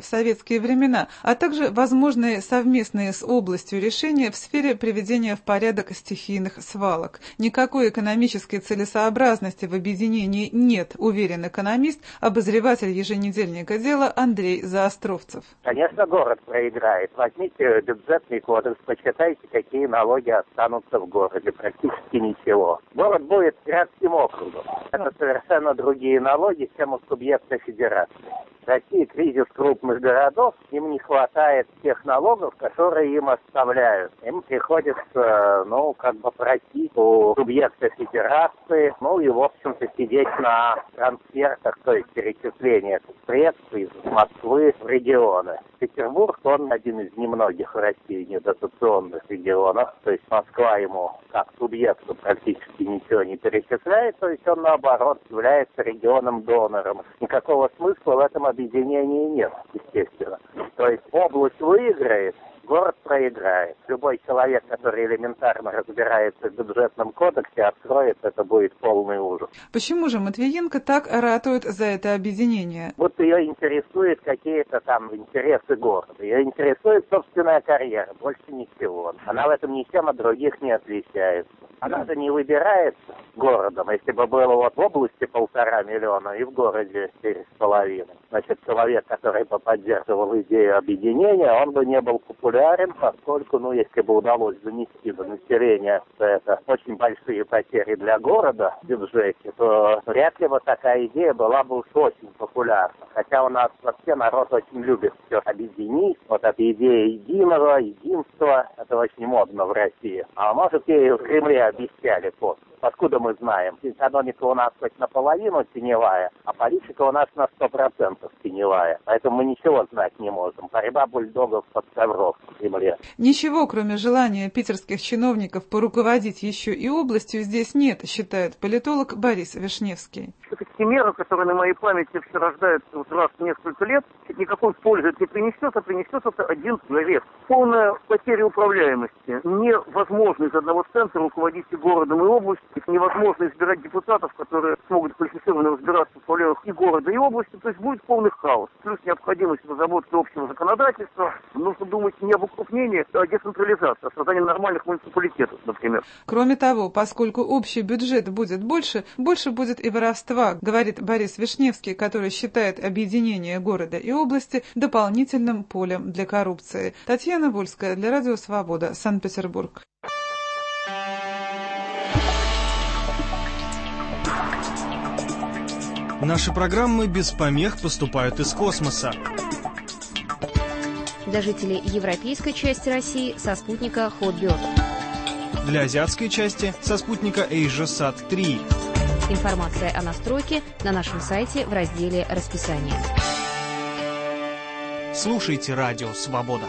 советские времена, а также возможные совместные с областью решения в сфере приведения в порядок стихийных свалок. Никакой экономической целесообразности в объединении нет, уверен экономист, обозреватель еженедельника «Дело» Андрей Заостровцев. Конечно, город проиграет. Возьмите бюджетный кодекс, почитайте, какие налоги останутся в городе. Практически ничего. Город будет городским округом. Это совершенно другие налоги, чем у субъекта федерации. В России кризис крупных городов, им не хватает тех налогов, которые им оставляют. Им приходится, ну, как бы просить у субъекта федерации, ну и, в общем-то, сидеть на трансфертах, то есть перечислениях средств из Москвы в регионы. Петербург, он один из немногих в России недотационных регионов, то есть Москва ему как субъекту практически ничего не перечисляет, то есть он, наоборот, является регионом-донором. Никакого смысла в этом объединении нет, естественно. То есть область выиграет, город проиграет. Любой человек, который элементарно разбирается в бюджетном кодексе, откроет, это будет полный ужас. Почему же Матвиенко так ратует за это объединение? Вот ее интересуют какие-то там интересы города. Ее интересует собственная карьера, больше ничего. Она в этом ничем от других не отличается. Она же не выбирает городом. Если бы было вот в области полтора миллиона и в городе четыре с половиной, значит, человек, который бы поддерживал идею объединения, он бы не был популярен, поскольку, ну, если бы удалось занести до населения, что это очень большие потери для города в бюджете, то вряд ли вот такая идея была бы уж очень популярна. Хотя у нас вообще народ очень любит все объединить. Вот эта идея единого, единства, это очень модно в России. А может, ей в Кремле обещали после. Откуда мы знаем? Экономика у нас хоть наполовину теневая, а политика у нас на сто процентов теневая. Поэтому мы ничего знать не можем. Борьба бульдогов под ковров в Кремле. Ничего, кроме желания питерских чиновников поруководить еще и областью, здесь нет, считает политолог Борис Вишневский. Все-таки меры, которые на моей памяти все рождаются вот раз в несколько лет, никакой пользы это не принесет, а принесет это один вред. Полная потеря управляемости. Невозможно из одного центра руководить и городом, и областью. Невозможно избирать депутатов, которые смогут квалифицированно разбираться в проблемах и города, и области. То есть будет полный хаос. Плюс необходимость разработки общего законодательства. Нужно думать не об укрупнении, а о децентрализации, о создании нормальных муниципалитетов, например. Кроме того, поскольку общий бюджет будет больше, больше будет и воровства, говорит Борис Вишневский, который считает объединение города и области дополнительным полем для коррупции. Татьяна Вольская для Радио Свобода, Санкт-Петербург. Наши программы без помех поступают из космоса. Для жителей европейской части России со спутника Hotbird. Для азиатской части со спутника AsiaSat три. Информация о настройке на нашем сайте в разделе «Расписание». Слушайте Радио Свобода.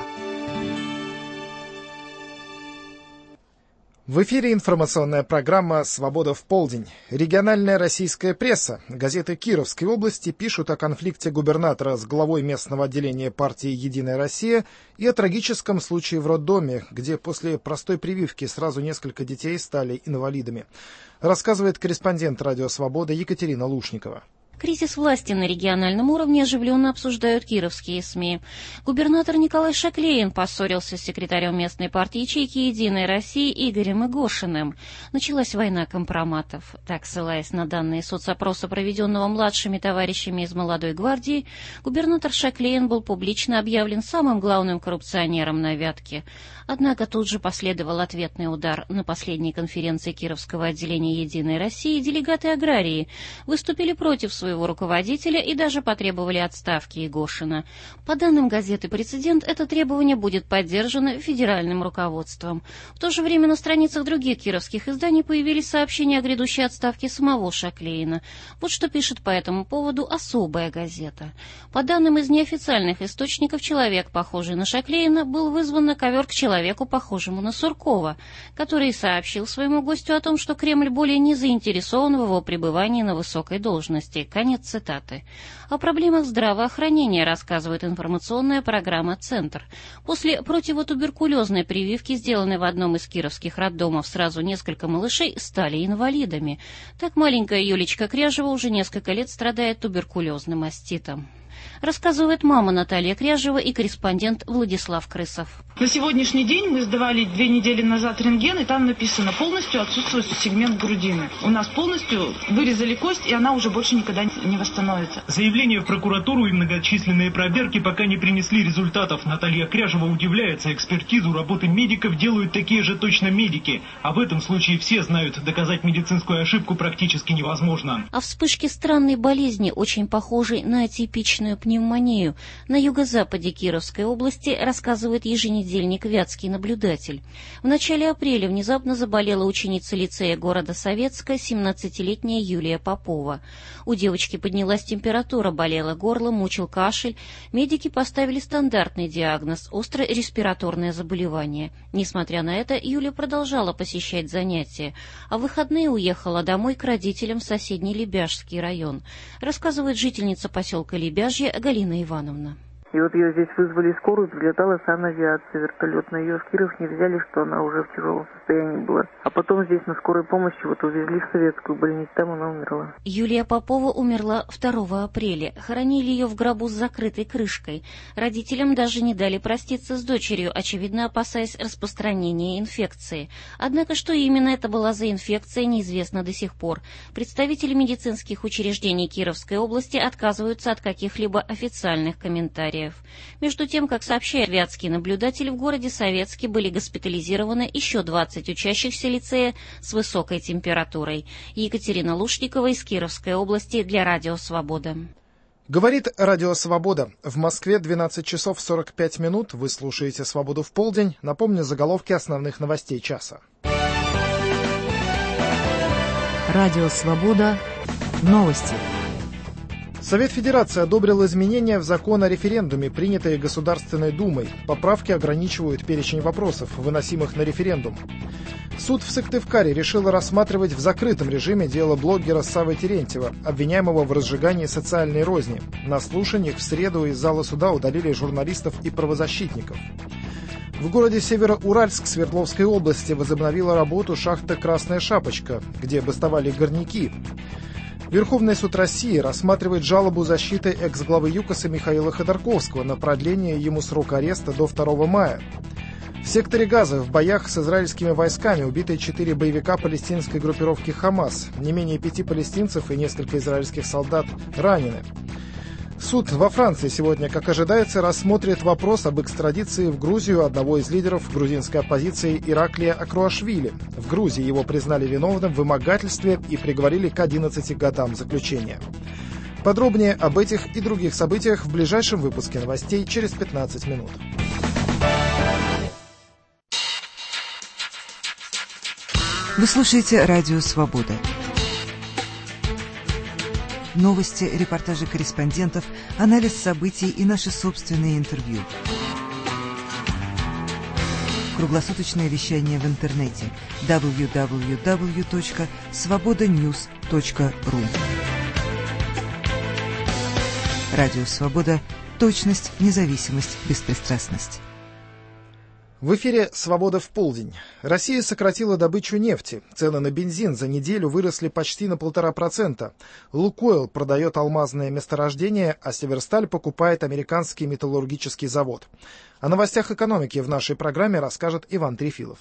В эфире информационная программа «Свобода в полдень». Региональная российская пресса, газеты Кировской области пишут о конфликте губернатора с главой местного отделения партии «Единая Россия» и о трагическом случае в роддоме, где после простой прививки сразу несколько детей стали инвалидами. Рассказывает корреспондент «Радио Свобода» Екатерина Лушникова. Кризис власти на региональном уровне оживленно обсуждают кировские СМИ. Губернатор Николай Шаклеин поссорился с секретарем местной партии ячейки «Единой России» Игорем Игошиным. Началась война компроматов. Так, ссылаясь на данные соцопроса, проведенного младшими товарищами из «Молодой гвардии», губернатор Шаклеин был публично объявлен самым главным коррупционером на Вятке. Однако тут же последовал ответный удар. На последней конференции Кировского отделения «Единой России» делегаты аграрии выступили против своего руководителя и даже потребовали отставки Игошина. По данным газеты «Прецедент», это требование будет поддержано федеральным руководством. В то же время на страницах других кировских изданий появились сообщения о грядущей отставке самого Шаклеина. Вот что пишет по этому поводу «Особая газета». По данным из неофициальных источников, человек, похожий на Шаклеина, был вызван на ковер к человеку, похожему на Суркова, который сообщил своему гостю о том, что Кремль более не заинтересован в его пребывании на высокой должности. Конец цитаты. О проблемах здравоохранения рассказывает информационная программа «Центр». После противотуберкулезной прививки, сделанной в одном из кировских роддомов, сразу несколько малышей стали инвалидами. Так маленькая Юлечка Кряжева уже несколько лет страдает туберкулезным маститом. рассказывает мама Наталья Кряжева и корреспондент Владислав Крысов. На сегодняшний день мы сдавали две недели назад рентген, и там написано: полностью отсутствует сегмент грудины. У нас полностью вырезали кость, и она уже больше никогда не восстановится. Заявление в прокуратуру и многочисленные проверки пока не принесли результатов. Наталья Кряжева удивляется: экспертизу работы медиков делают такие же точно медики. А в этом случае все знают, доказать медицинскую ошибку практически невозможно. О вспышке странной болезни, очень похожей на атипичную пневмонию, на юго-западе Кировской области рассказывает еженедельник «Вятский наблюдатель». В начале апреля внезапно заболела ученица лицея города Советска, семнадцатилетняя Юлия Попова. У девочки поднялась температура, болело горло, мучил кашель. Медики поставили стандартный диагноз – острое респираторное заболевание. Несмотря на это, Юля продолжала посещать занятия, а в выходные уехала домой к родителям в соседний Лебяжский район, рассказывает жительница поселка Лебяжье Галина Ивановна. И вот ее здесь вызвали скорую, прилетала санавиация вертолетная. Ее в Киров не взяли, что она уже в тяжелом состоянии была. А потом здесь на скорой помощи вот увезли в советскую больницу, там она умерла. Юлия Попова умерла второго апреля. Хоронили ее в гробу с закрытой крышкой. Родителям даже не дали проститься с дочерью, очевидно опасаясь распространения инфекции. Однако, что именно это была за инфекция, неизвестно до сих пор. Представители медицинских учреждений Кировской области отказываются от каких-либо официальных комментариев. Между тем, как сообщает Вятский наблюдатель, в городе Советске были госпитализированы еще двадцать учащихся лицея с высокой температурой. Екатерина Лушникова из Кировской области для Радио Свобода. Говорит Радио Свобода. В Москве двенадцать часов сорок пять минут. Вы слушаете «Свободу в полдень». Напомню заголовки основных новостей часа. Радио Свобода. Новости. Совет Федерации одобрил изменения в закон о референдуме, принятые Государственной Думой. Поправки ограничивают перечень вопросов, выносимых на референдум. Суд в Сыктывкаре решил рассматривать в закрытом режиме дело блогера Саввы Терентьева, обвиняемого в разжигании социальной розни. На слушаниях в среду из зала суда удалили журналистов и правозащитников. В городе Североуральск Свердловской области возобновила работу шахта «Красная шапочка», где бастовали горняки. Верховный суд России рассматривает жалобу защиты экс-главы ЮКОСа Михаила Ходорковского на продление ему срока ареста до второго мая. В секторе Газа в боях с израильскими войсками убиты четыре боевика палестинской группировки «Хамас». Не менее пяти палестинцев и несколько израильских солдат ранены. Суд во Франции сегодня, как ожидается, рассмотрит вопрос об экстрадиции в Грузию одного из лидеров грузинской оппозиции Ираклия Акруашвили. В Грузии его признали виновным в вымогательстве и приговорили к одиннадцати годам заключения. Подробнее об этих и других событиях в ближайшем выпуске новостей через пятнадцать минут. Вы слушаете Радио Свобода. Новости, репортажи корреспондентов, анализ событий и наши собственные интервью. Круглосуточное вещание в интернете дабл ю дабл ю дабл ю точка свобода ньюс точка ру. Радио Свобода. Точность, независимость, беспристрастность. В эфире «Свобода в полдень». Россия сократила добычу нефти. Цены на бензин за неделю выросли почти на полтора процента. «Лукойл» продает алмазное месторождение, а «Северсталь» покупает американский металлургический завод. О новостях экономики в нашей программе расскажет Иван Трефилов.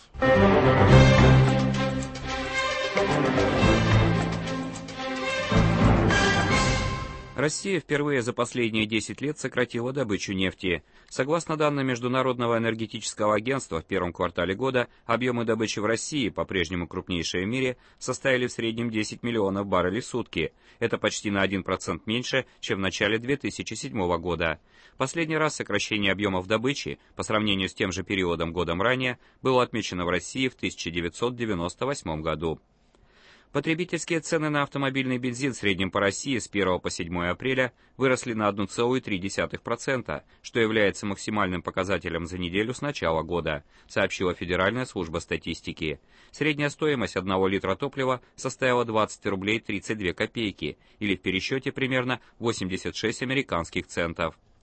Россия впервые за последние десять лет сократила добычу нефти. Согласно данным Международного энергетического агентства, в первом квартале года объемы добычи в России, по-прежнему крупнейшие в мире, составили в среднем десять миллионов баррелей в сутки. Это почти на один процент меньше, чем в начале две тысячи седьмого года. Последний раз сокращение объемов добычи по сравнению с тем же периодом годом ранее было отмечено в России в тысяча девятьсот девяносто восьмом году. Потребительские цены на автомобильный бензин в среднем по России с первого по седьмое апреля выросли на одна целая три десятых процента, что является максимальным показателем за неделю с начала года, сообщила Федеральная служба статистики. Средняя стоимость одного литра топлива составила двадцать рублей тридцать две копейки, или в пересчете примерно восемьдесят шесть американских центов.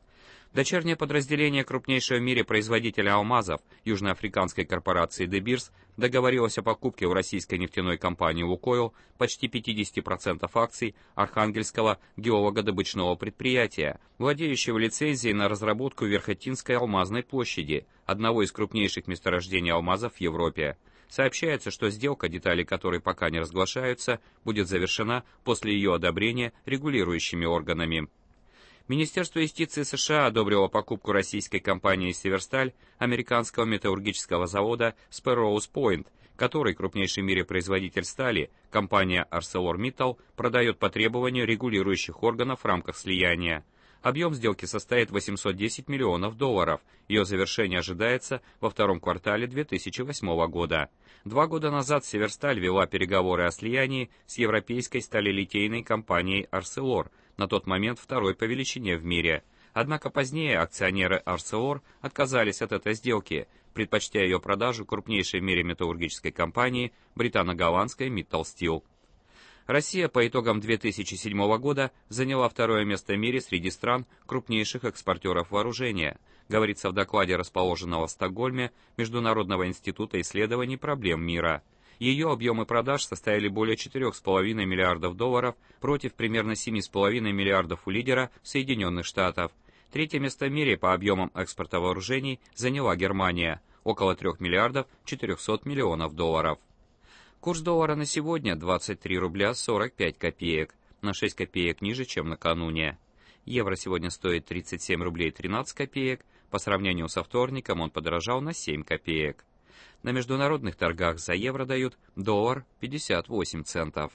Дочернее подразделение крупнейшего в мире производителя алмазов южноафриканской корпорации De Beers договорилось о покупке у российской нефтяной компании «Лукойл» почти пятьдесят процентов акций Архангельского геологодобычного предприятия, владеющего лицензией на разработку Верхотинской алмазной площади, одного из крупнейших месторождений алмазов в Европе. Сообщается, что сделка, детали которой пока не разглашаются, будет завершена после ее одобрения регулирующими органами. Министерство юстиции США одобрило покупку российской компании «Северсталь» американского металлургического завода Sparrows Point, который крупнейший в мире производитель стали, компания ArcelorMittal, продает по требованию регулирующих органов в рамках слияния. Объем сделки составит восемьсот десять миллионов долларов. Ее завершение ожидается во втором квартале две тысячи восьмого года. Два года назад «Северсталь» вела переговоры о слиянии с европейской сталелитейной компанией «Арселор», на тот момент второй по величине в мире. Однако позднее акционеры «Арселор» отказались от этой сделки, предпочтя ее продажу крупнейшей в мире металлургической компании британо-голландской Mittal Steel. Россия по итогам две тысячи седьмого года заняла второе место в мире среди стран крупнейших экспортеров вооружения, говорится в докладе, расположенного в Стокгольме Международного института исследований проблем мира. Ее объемы продаж составили более четырёх с половиной миллиардов долларов против примерно семи с половиной миллиардов у лидера Соединенных Штатов. Третье место в мире по объемам экспорта вооружений заняла Германия, около трёх миллиардов четырёхсот миллионов долларов. Курс доллара на сегодня двадцать три рубля сорок пять копеек, на шесть копеек ниже, чем накануне. Евро сегодня стоит тридцать семь рублей тринадцать копеек, по сравнению со вторником он подорожал на семь копеек. На международных торгах за евро дают доллар пятьдесят восемь центов.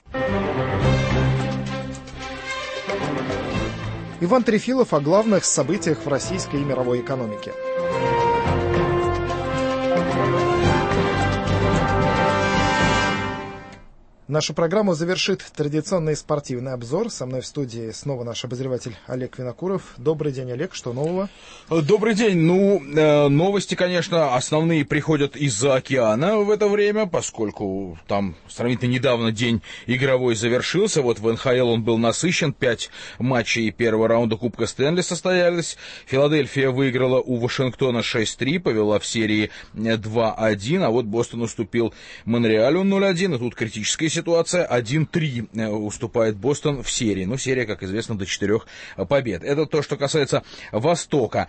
Иван Трефилов о главных событиях в российской и мировой экономике. Нашу программу завершит традиционный спортивный обзор. Со мной в студии снова наш обозреватель Олег Винокуров. Добрый день, Олег. Что нового? Добрый день. Ну, э, новости, конечно, основные приходят из-за океана в это время, поскольку там сравнительно недавно день игровой завершился. Вот в эн ха эл он был насыщен. Пять матчей первого раунда Кубка Стэнли состоялись. Филадельфия выиграла у Вашингтона шесть три, повела в серии два один, а вот Бостон уступил Монреалю ноль один, и тут критическая ситуация. один три уступает Бостон в серии. Ну, серия, как известно, до четырех побед. Это то, что касается Востока.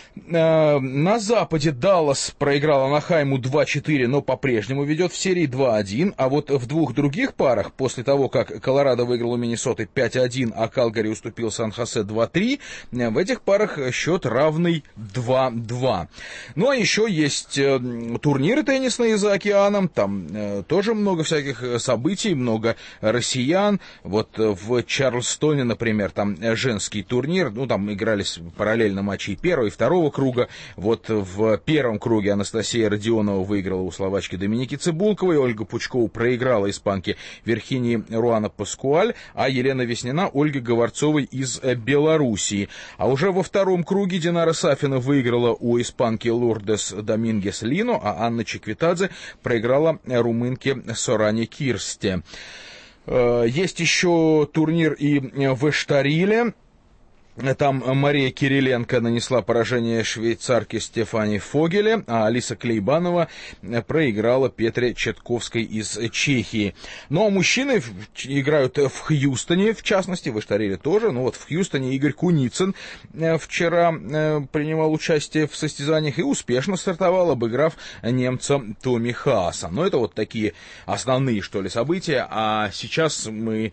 На Западе Даллас проиграл Анахайму два четыре, но по-прежнему ведет в серии два один. А вот в двух других парах, после того, как Колорадо выиграл у Миннесоты пять один, а Калгари уступил Сан-Хосе два три, в этих парах счет равный два два. Ну, а еще есть турниры теннисные за океаном. Там тоже много всяких событий, много россиян. Вот в Чарльстоне, например, там женский турнир, ну, там игрались параллельно матчи и первого, и второго круга. Вот в первом круге Анастасия Родионова выиграла у словачки Доминики Цибулковой, Ольга Пучкова проиграла испанке Верхинии Руана Паскуаль, а Елена Веснина Ольге Говорцовой из Белоруссии. А уже во втором круге Динара Сафина выиграла у испанки Лурдес Домингес Лино, а Анна Чеквитадзе проиграла румынке Соране Кирсте. Есть еще турнир и в Эштариле. Там Мария Кириленко нанесла поражение швейцарке Стефани Фогеле, а Алиса Клейбанова проиграла Петре Четковской из Чехии. Ну, а мужчины играют в Хьюстоне, в частности, в Эштариле тоже. Ну, вот в Хьюстоне Игорь Куницын вчера принимал участие в состязаниях и успешно стартовал, обыграв немца Томми Хааса. Ну, это вот такие основные, что ли, события. А сейчас мы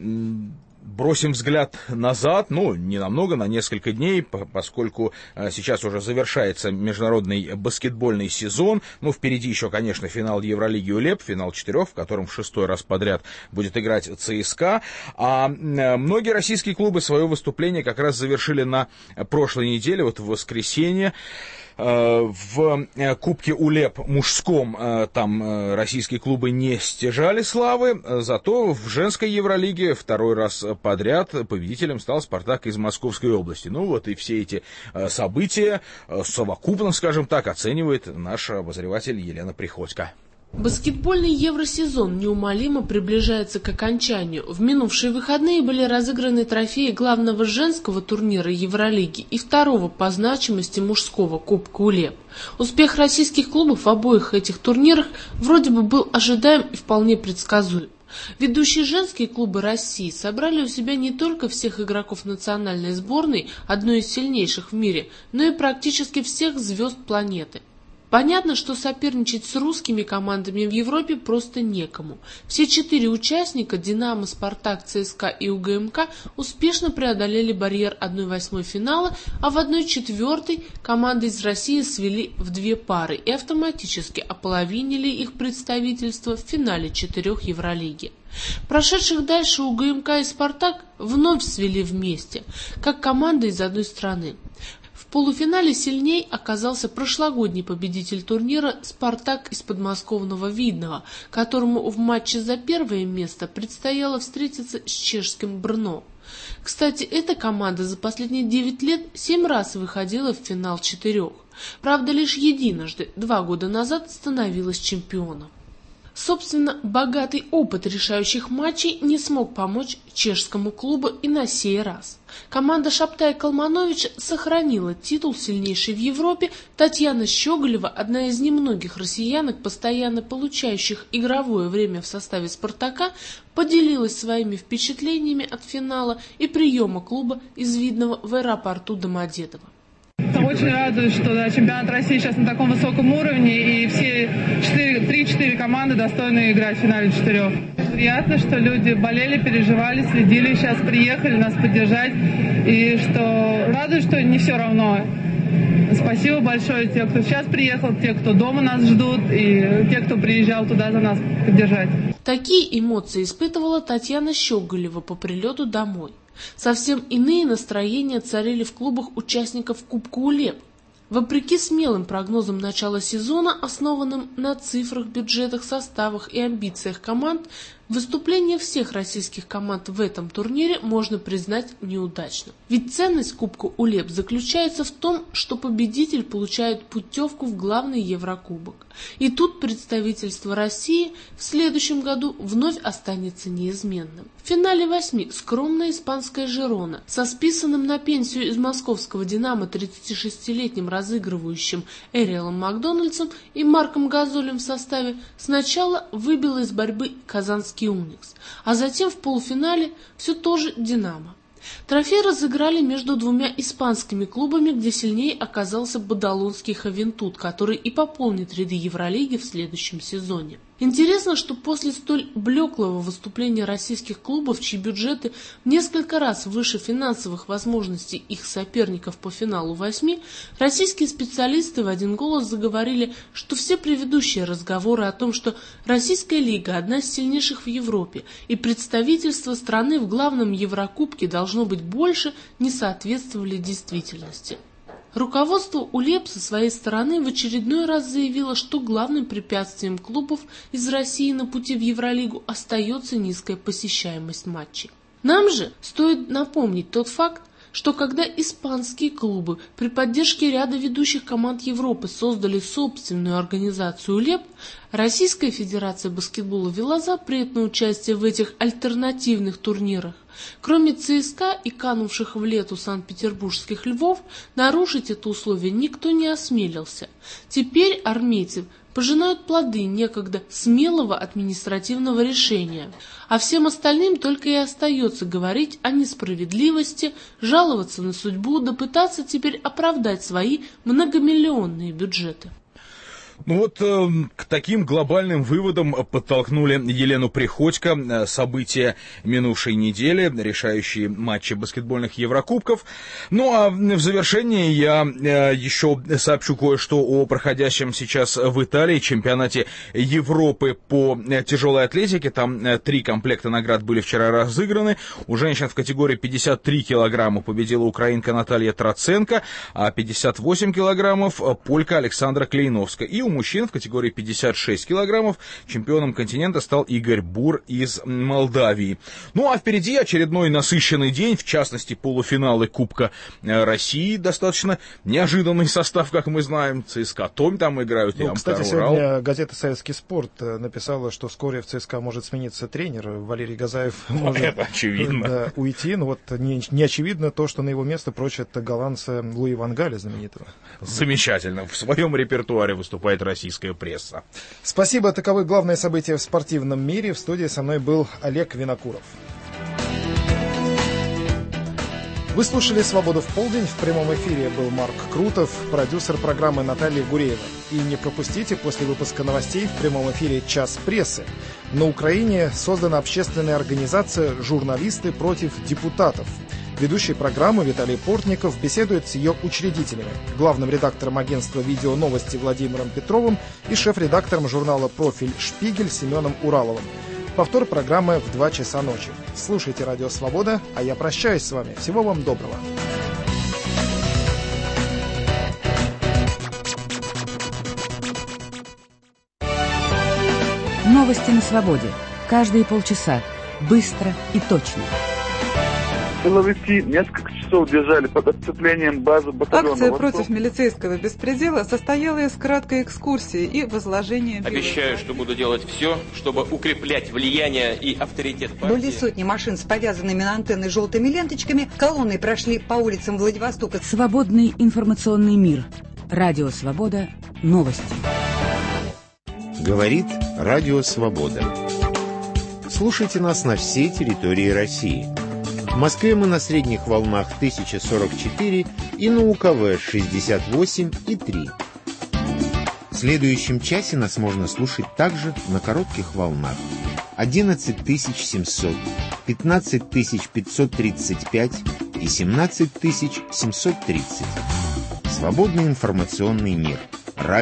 бросим взгляд назад, ну, не намного, на несколько дней, поскольку сейчас уже завершается международный баскетбольный сезон. Ну, впереди еще, конечно, финал Евролиги УЛЕП, финал четырех, в котором в шестой раз подряд будет играть ЦСКА. А многие российские клубы свое выступление как раз завершили на прошлой неделе, вот в воскресенье. В Кубке УЛЕП мужском там российские клубы не стяжали славы, зато в женской Евролиге второй раз подряд победителем стал «Спартак» из Московской области. Ну вот и все эти события совокупно, скажем так, оценивает наш обозреватель Елена Приходько. Баскетбольный евросезон неумолимо приближается к окончанию. В минувшие выходные были разыграны трофеи главного женского турнира Евролиги и второго по значимости мужского Кубка УЛЕП. Успех российских клубов в обоих этих турнирах вроде бы был ожидаем и вполне предсказуем. Ведущие женские клубы России собрали у себя не только всех игроков национальной сборной, одной из сильнейших в мире, но и практически всех звезд планеты. Понятно, что соперничать с русскими командами в Европе просто некому. Все четыре участника «Динамо», «Спартак», «ЦСКА» и УГМК успешно преодолели барьер одной восьмой финала, а в одной четвертой команды из России свели в две пары и автоматически ополовинили их представительство в финале четырех Евролиги. Прошедших дальше УГМК и «Спартак» вновь свели вместе, как команды из одной страны. В полуфинале сильней оказался прошлогодний победитель турнира «Спартак» из подмосковного Видного, которому в матче за первое место предстояло встретиться с чешским Брно. Кстати, эта команда за последние девять лет семь раз выходила в финал четырех. Правда, лишь единожды, два года назад, становилась чемпионом. Собственно, богатый опыт решающих матчей не смог помочь чешскому клубу и на сей раз. Команда Шабтая Калмановича сохранила титул сильнейшей в Европе. Татьяна Щеголева, одна из немногих россиянок, постоянно получающих игровое время в составе «Спартака», поделилась своими впечатлениями от финала и приема клуба из Видного в аэропорту Домодедово. Очень радует, что да, чемпионат России сейчас на таком высоком уровне, и все три-четыре команды достойны играть в финале четырех. Приятно, что люди болели, переживали, следили, сейчас приехали нас поддержать, и что радует, что не все равно. Спасибо большое тем, кто сейчас приехал, те, кто дома нас ждут, и те, кто приезжал туда за нас поддержать. Такие эмоции испытывала Татьяна Щеголева по прилету домой. Совсем иные настроения царили в клубах участников Кубка УЛЕП. Вопреки смелым прогнозам начала сезона, основанным на цифрах, бюджетах, составах и амбициях команд, выступление всех российских команд в этом турнире можно признать неудачным. Ведь ценность Кубка УЛЕП заключается в том, что победитель получает путевку в главный Еврокубок. И тут представительство России в следующем году вновь останется неизменным. В финале восьми скромная испанская Жирона со списанным на пенсию из московского «Динамо» тридцатишестилетним разыгрывающим Эриэлом Макдональдсом и Марком Газолем в составе сначала выбила из борьбы казанский «Уникс», а затем в полуфинале все то же «Динамо». Трофей разыграли между двумя испанскими клубами, где сильнее оказался бадалонский «Ховентуд», который и пополнит ряды Евролиги в следующем сезоне. Интересно, что после столь блеклого выступления российских клубов, чьи бюджеты в несколько раз выше финансовых возможностей их соперников по финалу восьми, российские специалисты в один голос заговорили, что все предыдущие разговоры о том, что Российская лига одна из сильнейших в Европе и представительство страны в главном Еврокубке должно быть больше, не соответствовали действительности. Руководство УЛЕП со своей стороны в очередной раз заявило, что главным препятствием клубов из России на пути в Евролигу остается низкая посещаемость матчей. Нам же стоит напомнить тот факт, что когда испанские клубы при поддержке ряда ведущих команд Европы создали собственную организацию УЛЕП, Российская Федерация баскетбола вела запрет на участие в этих альтернативных турнирах. Кроме ЦСКА и канувших в лету санкт-петербургских «Львов», нарушить это условие никто не осмелился. Теперь армейцы пожинают плоды некогда смелого административного решения, а всем остальным только и остается говорить о несправедливости, жаловаться на судьбу, да пытаться теперь оправдать свои многомиллионные бюджеты. Ну вот э, к таким глобальным выводам подтолкнули Елену Приходько события минувшей недели, решающие матчи баскетбольных Еврокубков. Ну а в завершение я э, еще сообщу кое-что о проходящем сейчас в Италии чемпионате Европы по тяжелой атлетике. Там э, три комплекта наград были вчера разыграны. У женщин в категории пятьдесят три килограмма победила украинка Наталья Троценко, а пятьдесят восемь килограммов полька Александра Клейновская. И у мужчин в категории пятьдесят шесть килограммов чемпионом континента стал Игорь Бур из Молдавии. Ну а впереди очередной насыщенный день, в частности полуфиналы Кубка России. Достаточно неожиданный состав, как мы знаем. ЦСКА Томь там играют, ну, и Амкар кстати, Урал. сегодня газета «Советский спорт» написала, что вскоре в ЦСКА может смениться тренер. Валерий Газаев может Это очевидно. Да, уйти. Но вот не, не очевидно то, что на его место прочат голландца Луи ван Галя знаменитого. Замечательно. В своем репертуаре выступает российская пресса. Спасибо. Таковы главные события в спортивном мире. В студии со мной был Олег Винокуров. Вы слушали «Свободу в полдень». В прямом эфире был Марк Крутов, продюсер программы Наталья Гуреева. И не пропустите после выпуска новостей в прямом эфире «Час прессы». На Украине создана общественная организация «Журналисты против депутатов». Ведущий программы Виталий Портников беседует с ее учредителями, главным редактором агентства «Видео новости» Владимиром Петровым и шеф-редактором журнала «Профиль Шпигель» Семеном Ураловым. Повтор программы в два часа ночи. Слушайте «Радио Свобода», а я прощаюсь с вами. Всего вам доброго. Новости на свободе. Каждые полчаса. Быстро и точно. Силовики несколько часов держали под отцеплением базу батальона. Акция против милицейского беспредела состояла из краткой экскурсии и возложения... Обещаю, что буду делать все, чтобы укреплять влияние и авторитет партии. Более сотни машин с повязанными на антенны желтыми ленточками колонной прошли по улицам Владивостока. Свободный информационный мир. Радио Свобода. Новости. Говорит Радио Свобода. Слушайте нас на всей территории России. В Москве мы на средних волнах тысяча сорок четыре и на УКВ шестьдесят восемь и три. В следующем часе нас можно слушать также на коротких волнах одиннадцать тысяч семьсот, пятнадцать тысяч пятьсот тридцать пять и семнадцать тысяч семьсот тридцать. Свободный информационный мир.